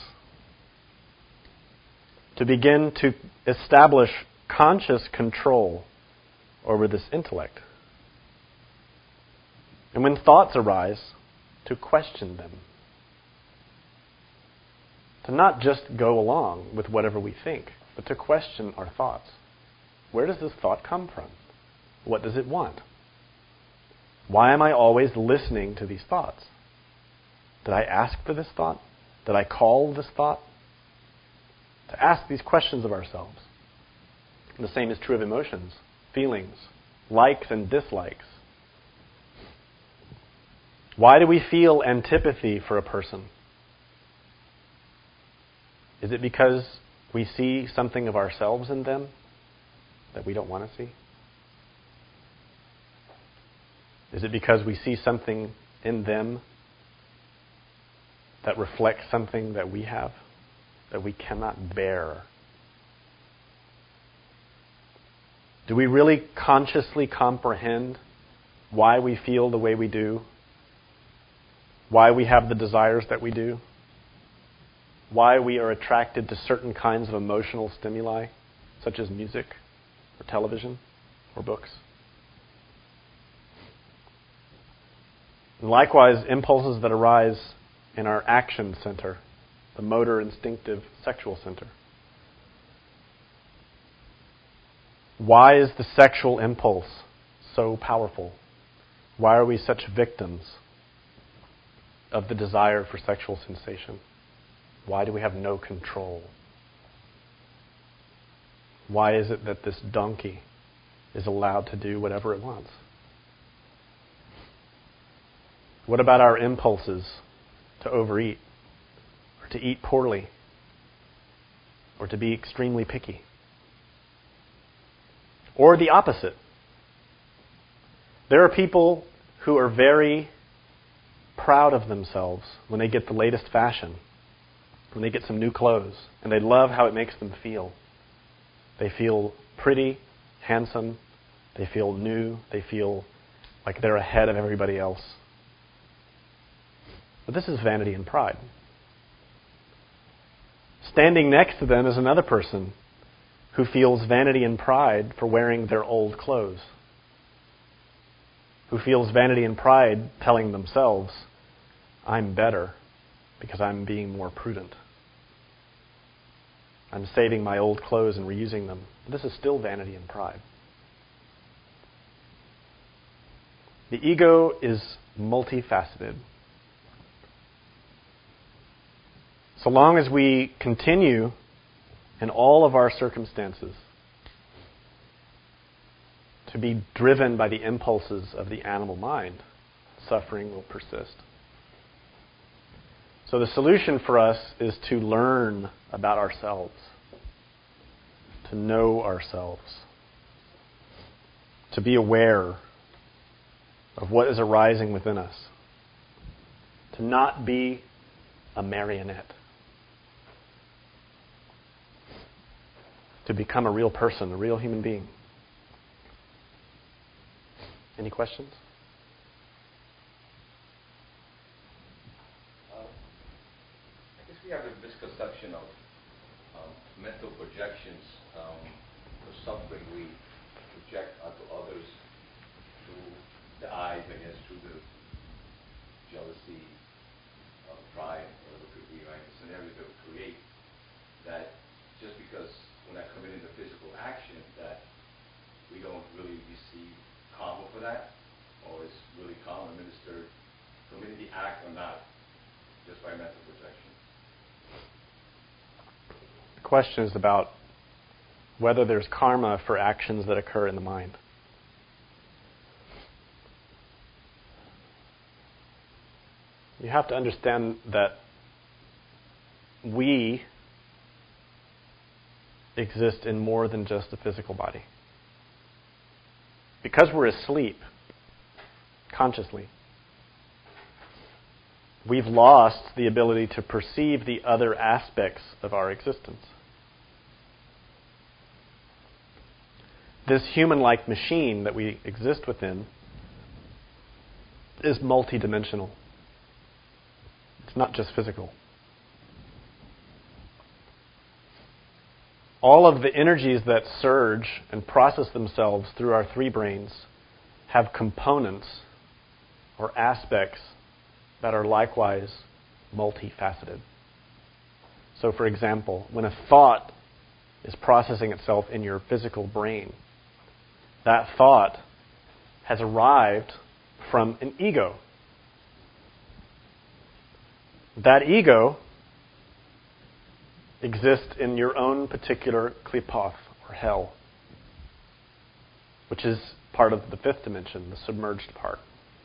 Speaker 2: to begin to establish conscious control over this intellect. And when thoughts arise, to question them. To not just go along with whatever we think, but to question our thoughts. Where does this thought come from? What does it want? Why am I always listening to these thoughts? Did I ask for this thought? Did I call this thought? To ask these questions of ourselves. And the same is true of emotions, feelings, likes and dislikes. Why do we feel antipathy for a person? Is it because we see something of ourselves in them that we don't want to see? Is it because we see something in them that reflects something that we have, that we cannot bear? Do we really consciously comprehend why we feel the way we do? Why we have the desires that we do? Why we are attracted to certain kinds of emotional stimuli, such as music, or television, or books? And likewise, impulses that arise in our action center, the motor instinctive sexual center. Why is the sexual impulse so powerful? Why are we such victims of the desire for sexual sensation? Why do we have no control? Why is it that this donkey is allowed to do whatever it wants? What about our impulses to overeat, or to eat poorly, or to be extremely picky? Or the opposite. There are people who are very proud of themselves when they get the latest fashion, when they get some new clothes, and they love how it makes them feel. They feel pretty, handsome, they feel new, they feel like they're ahead of everybody else. But this is vanity and pride. Standing next to them is another person who feels vanity and pride for wearing their old clothes, who feels vanity and pride telling themselves, I'm better because I'm being more prudent. I'm saving my old clothes and reusing them. This is still vanity and pride. The ego is multifaceted. So long as we continue in all of our circumstances to be driven by the impulses of the animal mind, suffering will persist. So the solution for us is to learn about ourselves, to know ourselves, to be aware of what is arising within us, to not be a marionette, to become a real person, a real human being. Any questions?
Speaker 3: Uh, I guess we have a misconception of um, mental projections. Um, the suffering we project onto others through the eyes, I guess, through the jealousy, uh, pride, whatever it could be, right? The scenarios that we create, that just because we're not committing the physical action, that we don't really receive karma for that, or is really karma administered committing the act or not, just by mental projection.
Speaker 2: The question is about whether there's karma for actions that occur in the mind. You have to understand that we exist in more than just the physical body. Because we're asleep, consciously, we've lost the ability to perceive the other aspects of our existence. This human-like machine that we exist within is multidimensional. It's not just physical. All of the energies that surge and process themselves through our three brains have components or aspects that are likewise multifaceted. So, for example, when a thought is processing itself in your physical brain, that thought has arrived from an ego. That ego exists in your own particular klipoth, or hell, which is part of the fifth dimension, the submerged part.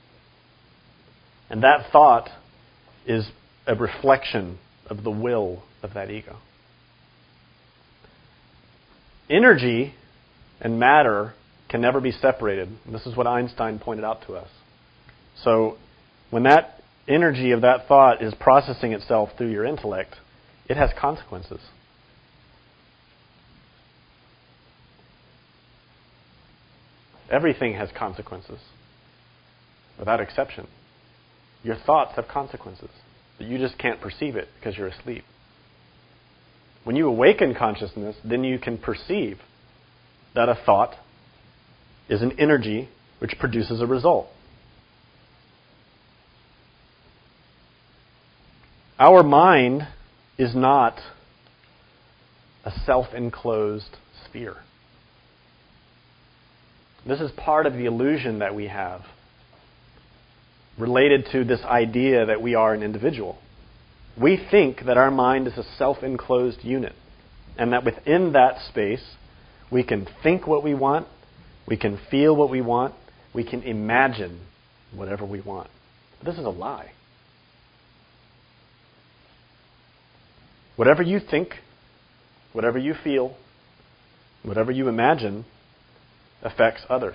Speaker 2: And that thought is a reflection of the will of that ego. Energy and matter can never be separated. And this is what Einstein pointed out to us. So when that energy of that thought is processing itself through your intellect, it has consequences. Everything has consequences, without exception. Your thoughts have consequences, but you just can't perceive it because you're asleep. When you awaken consciousness, then you can perceive that a thought is an energy which produces a result. Our mind is not a self-enclosed sphere. This is part of the illusion that we have related to this idea that we are an individual. We think that our mind is a self-enclosed unit, and that within that space we can think what we want, we can feel what we want, we can imagine whatever we want. This is a lie. Whatever you think, whatever you feel, whatever you imagine affects others.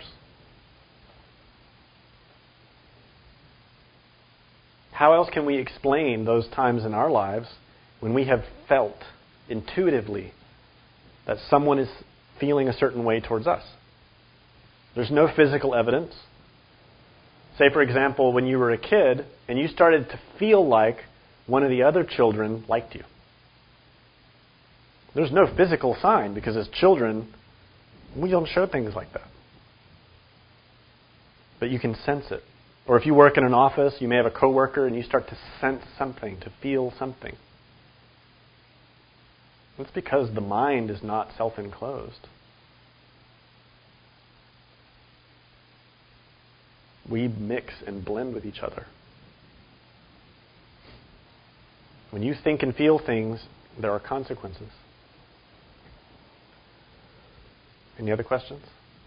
Speaker 2: How else can we explain those times in our lives when we have felt intuitively that someone is feeling a certain way towards us? There's no physical evidence. Say, for example, when you were a kid and you started to feel like one of the other children liked you. There's no physical sign because as children, we don't show things like that. But you can sense it. Or if you work in an office, you may have a coworker and you start to sense something, to feel something. That's because the mind is not self-enclosed. We mix and blend with each other. When you think and feel things, there are consequences. Any other questions?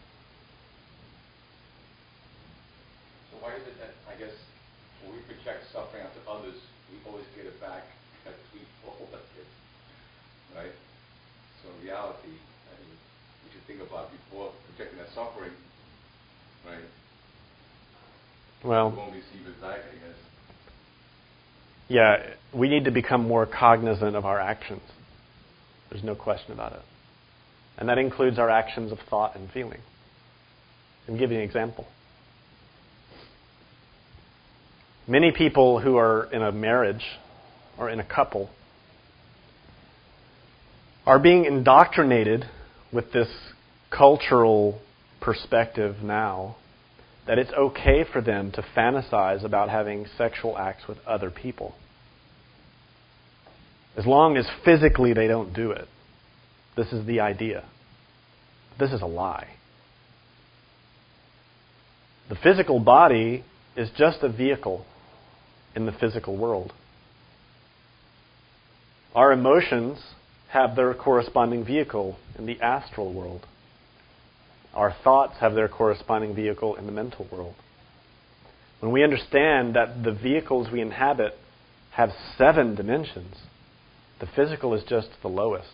Speaker 3: So why is it that, I guess, when we project suffering onto others, we always get it back at threefold, right? So in reality, I mean, we should think about before projecting that suffering, right?
Speaker 2: Well,
Speaker 3: we won't receive it back, I guess.
Speaker 2: Yeah, we need to become more cognizant of our actions. There's no question about it. And that includes our actions of thought and feeling. Let me give you an example. Many people who are in a marriage or in a couple are being indoctrinated with this cultural perspective now that it's okay for them to fantasize about having sexual acts with other people, as long as physically they don't do it. This is the idea. This is a lie. The physical body is just a vehicle in the physical world. Our emotions have their corresponding vehicle in the astral world. Our thoughts have their corresponding vehicle in the mental world. When we understand that the vehicles we inhabit have seven dimensions, the physical is just the lowest.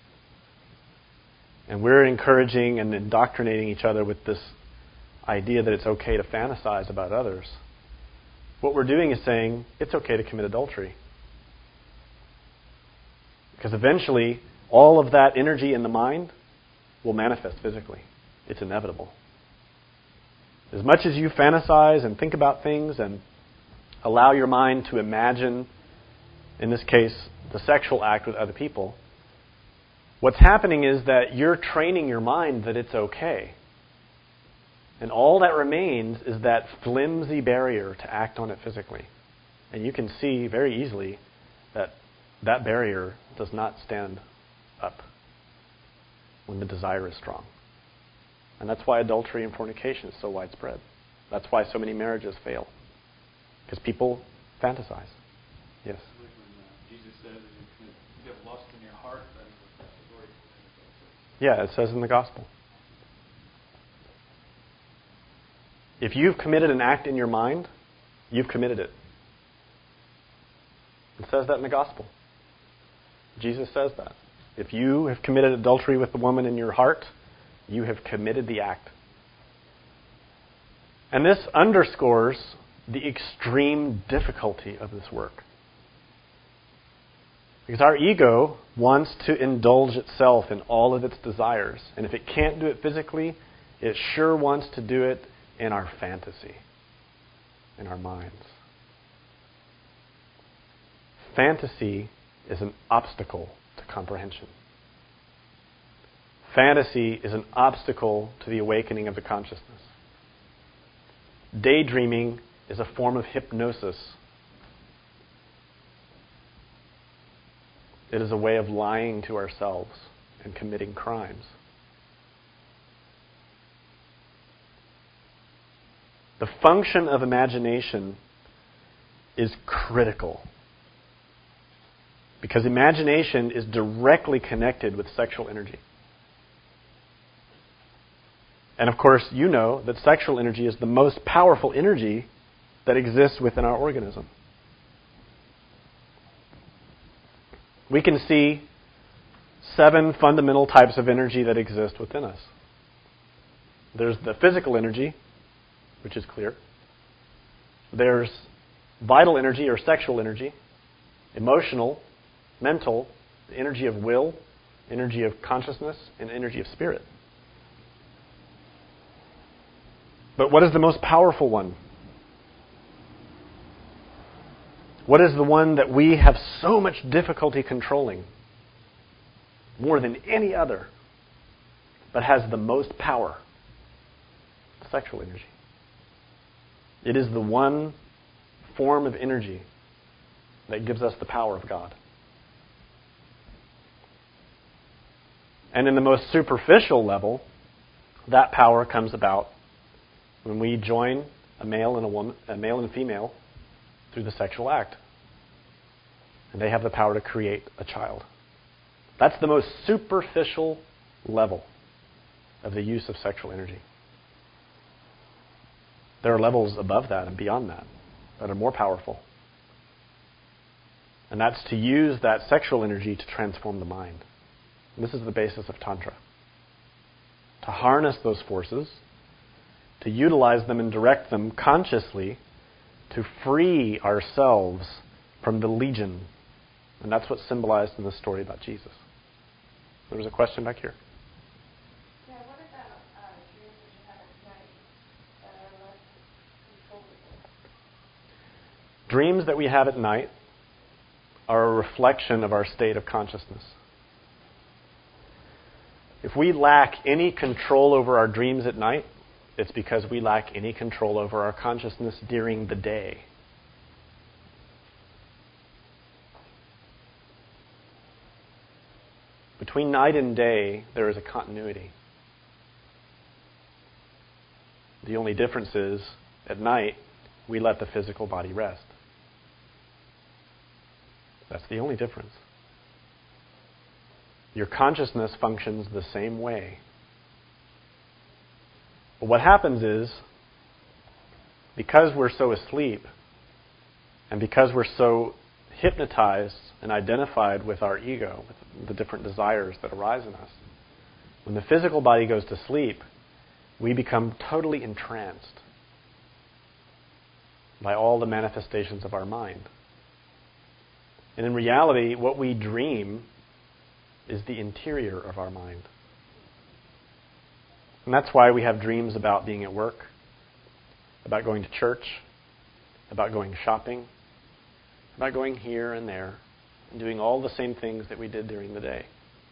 Speaker 2: And we're encouraging and indoctrinating each other with this idea that it's okay to fantasize about others. What we're doing is saying it's okay to commit adultery. Because eventually, all of that energy in the mind will manifest physically. It's inevitable. As much as you fantasize and think about things and allow your mind to imagine, in this case, the sexual act with other people, what's happening is that you're training your mind that it's okay. And all that remains is that flimsy barrier to act on it physically. And you can see very easily that that barrier does not stand up when the desire is strong. And that's why adultery and fornication is so widespread. That's why so many marriages fail. Because people fantasize. Yes?
Speaker 4: When uh, Jesus says if you have lust in your heart, that is the category.
Speaker 2: Yeah, it says in the gospel. If you've committed an act in your mind, you've committed it. It says that in the gospel. Jesus says that. If you have committed adultery with the woman in your heart, you have committed the act. And this underscores the extreme difficulty of this work. Because our ego wants to indulge itself in all of its desires. And if it can't do it physically, it sure wants to do it in our fantasy, in our minds. Fantasy is an obstacle to comprehension. Fantasy is an obstacle to the awakening of the consciousness. Daydreaming is a form of hypnosis. It is a way of lying to ourselves and committing crimes. The function of imagination is critical because imagination is directly connected with sexual energy. And of course, you know that sexual energy is the most powerful energy that exists within our organism. We can see seven fundamental types of energy that exist within us. There's the physical energy, which is clear. There's vital energy or sexual energy, emotional, mental, the energy of will, energy of consciousness, and energy of spirit. But what is the most powerful one? What is the one that we have so much difficulty controlling more than any other, but has the most power? Sexual energy. It is the one form of energy that gives us the power of God. And in the most superficial level, that power comes about when we join a male and a woman, a male and female, through the sexual act. And they have the power to create a child. That's the most superficial level of the use of sexual energy. There are levels above that and beyond that that are more powerful. And that's to use that sexual energy to transform the mind. And this is the basis of Tantra. To harness those forces, to utilize them and direct them consciously to free ourselves from the legion. And that's what's symbolized in the story about Jesus. There was a question back here.
Speaker 5: Yeah, what about uh, dreams that you have at night that are less controllable?
Speaker 2: Dreams that we have at night are a reflection of our state of consciousness. If we lack any control over our dreams at night, it's because we lack any control over our consciousness during the day. Between night and day, there is a continuity. The only difference is, at night, we let the physical body rest. That's the only difference. Your consciousness functions the same way. But what happens is, because we're so asleep, and because we're so hypnotized and identified with our ego, with the different desires that arise in us, when the physical body goes to sleep, we become totally entranced by all the manifestations of our mind. And in reality, what we dream is the interior of our mind. And that's why we have dreams about being at work, about going to church, about going shopping, about going here and there, and doing all the same things that we did during the day.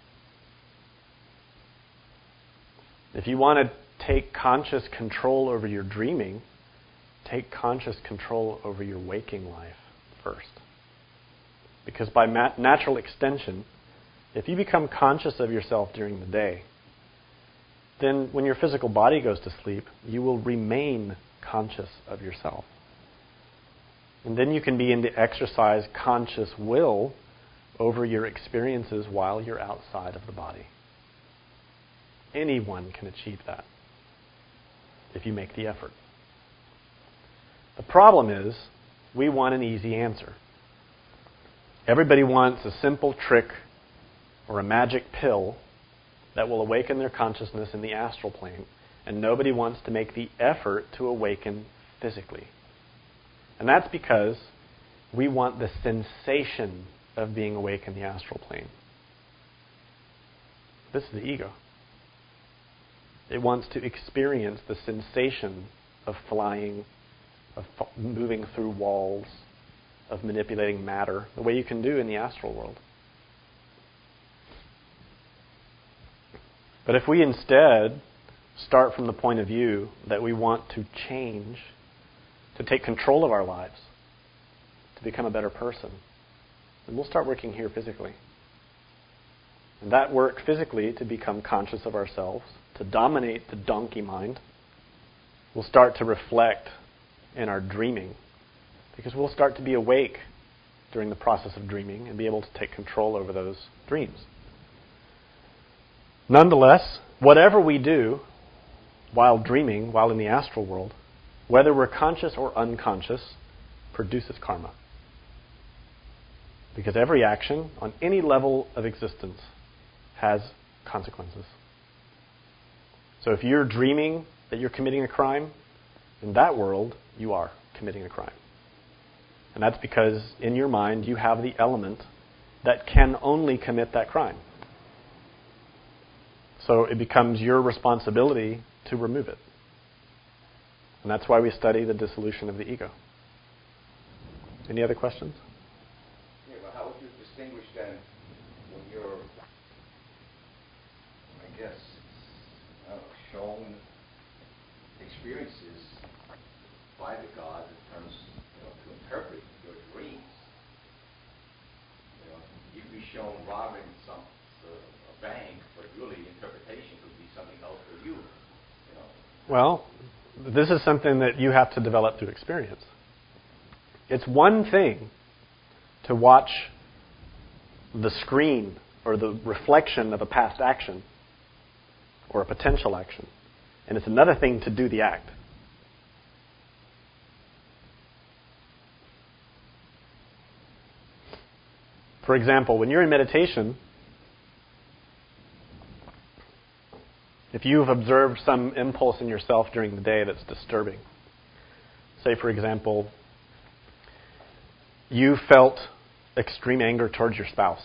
Speaker 2: If you want to take conscious control over your dreaming, take conscious control over your waking life first. Because by mat- natural extension, if you become conscious of yourself during the day, then when your physical body goes to sleep, you will remain conscious of yourself. And then you can begin to exercise conscious will over your experiences while you're outside of the body. Anyone can achieve that if you make the effort. The problem is, we want an easy answer. Everybody wants a simple trick or a magic pill that will awaken their consciousness in the astral plane, and nobody wants to make the effort to awaken physically. And that's because we want the sensation of being awake in the astral plane. This is the ego. It wants to experience the sensation of flying, of moving through walls, of manipulating matter, the way you can do in the astral world. But if we instead start from the point of view that we want to change, to take control of our lives, to become a better person, then we'll start working here physically. And that work physically to become conscious of ourselves, to dominate the donkey mind, will start to reflect in our dreaming, because we'll start to be awake during the process of dreaming and be able to take control over those dreams. Nonetheless, whatever we do while dreaming, while in the astral world, whether we're conscious or unconscious, produces karma. Because every action on any level of existence has consequences. So if you're dreaming that you're committing a crime, in that world, you are committing a crime. And that's because in your mind you have the element that can only commit that crime. So it becomes your responsibility to remove it. And that's why we study the dissolution of the ego. Any other questions?
Speaker 3: Yeah, well, how would you distinguish then when you're, I guess, I don't know, shown experiences by the God in terms, you know, to interpret your dreams? You know, you'd be shown robbing some uh, a bank, but really interpretation could be something else for you. You know.
Speaker 2: Well, this is something that you have to develop through experience. It's one thing to watch the screen or the reflection of a past action or a potential action. And it's another thing to do the act. For example, when you're in meditation, if you've observed some impulse in yourself during the day that's disturbing, say, for example, you felt extreme anger towards your spouse.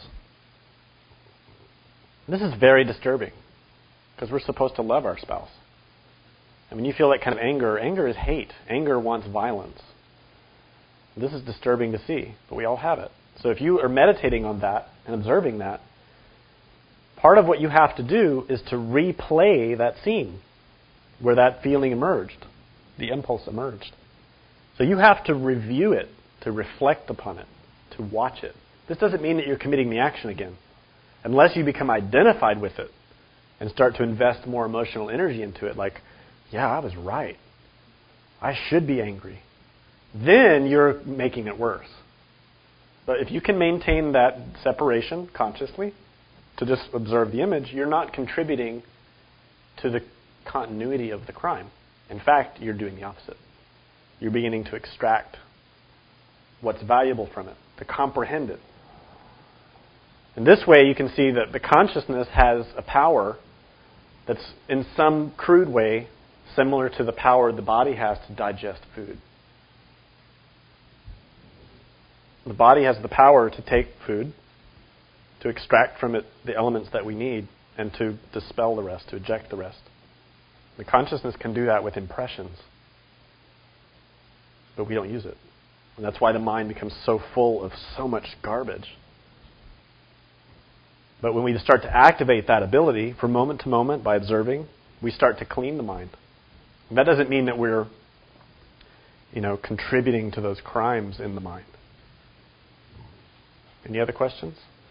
Speaker 2: This is very disturbing because we're supposed to love our spouse. And when you feel that kind of anger, anger is hate. Anger wants violence. This is disturbing to see, but we all have it. So if you are meditating on that and observing that, part of what you have to do is to replay that scene where that feeling emerged, the impulse emerged. So you have to review it, to reflect upon it, to watch it. This doesn't mean that you're committing the action again. Unless you become identified with it and start to invest more emotional energy into it, like, yeah, I was right. I should be angry. Then you're making it worse. But if you can maintain that separation consciously, to just observe the image, you're not contributing to the continuity of the crime. In fact, you're doing the opposite. You're beginning to extract what's valuable from it, to comprehend it. In this way, you can see that the consciousness has a power that's in some crude way similar to the power the body has to digest food. The body has the power to take food, to extract from it the elements that we need, and to dispel the rest, to eject the rest. The consciousness can do that with impressions, but we don't use it. And that's why the mind becomes so full of so much garbage. But when we start to activate that ability from moment to moment by observing, we start to clean the mind. And that doesn't mean that we're, you know, contributing to those crimes in the mind. Any other questions?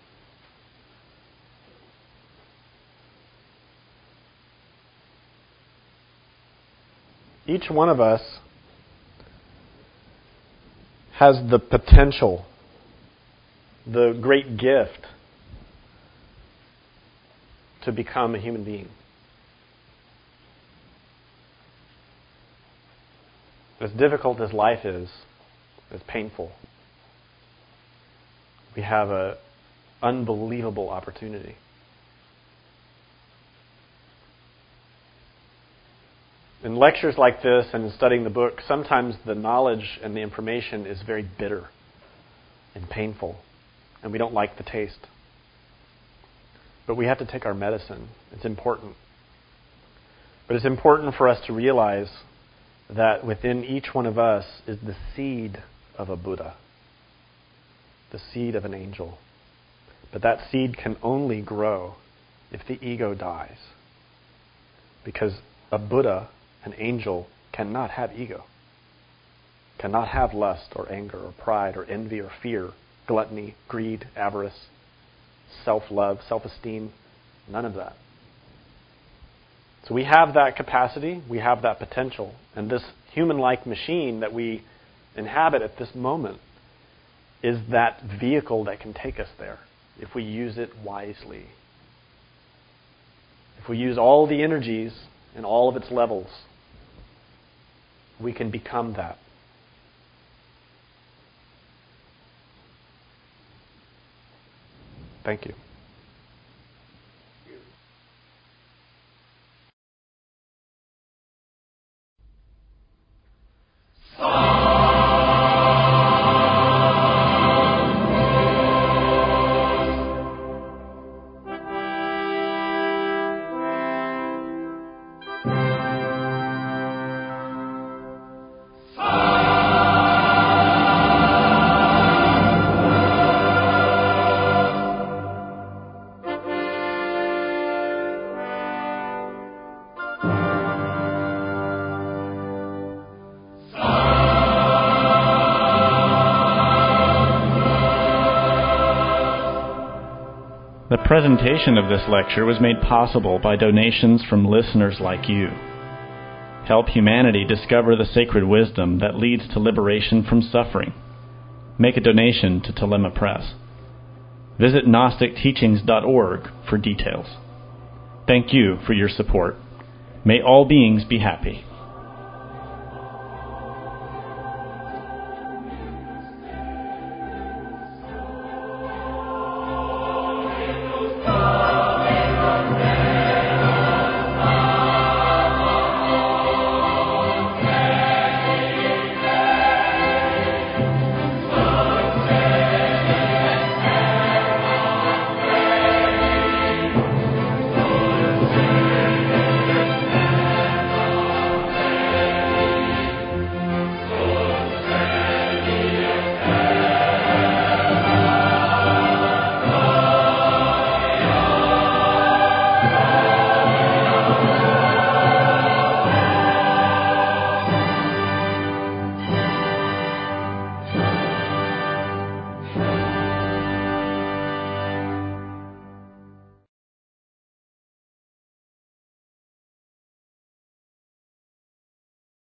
Speaker 2: Each one of us has the potential, the great gift to become a human being. As difficult as life is, as painful, we have an unbelievable opportunity. In lectures like this and in studying the book, sometimes the knowledge and the information is very bitter and painful, and we don't like the taste. But we have to take our medicine. It's important. But it's important for us to realize that within each one of us is the seed of a Buddha, the seed of an angel. But that seed can only grow if the ego dies. Because a Buddha, an angel, cannot have ego, cannot have lust or anger or pride or envy or fear, gluttony, greed, avarice. self-love, self-esteem, none of that. So we have that capacity, we have that potential, and this human-like machine that we inhabit at this moment is that vehicle that can take us there if we use it wisely. If we use all the energies in all of its levels, we can become that. Thank you.
Speaker 1: The presentation of this lecture was made possible by donations from listeners like you. Help humanity discover the sacred wisdom that leads to liberation from suffering. Make a donation to Telema Press. Visit Gnostic Teachings dot org for details. Thank you for your support. May all beings be happy.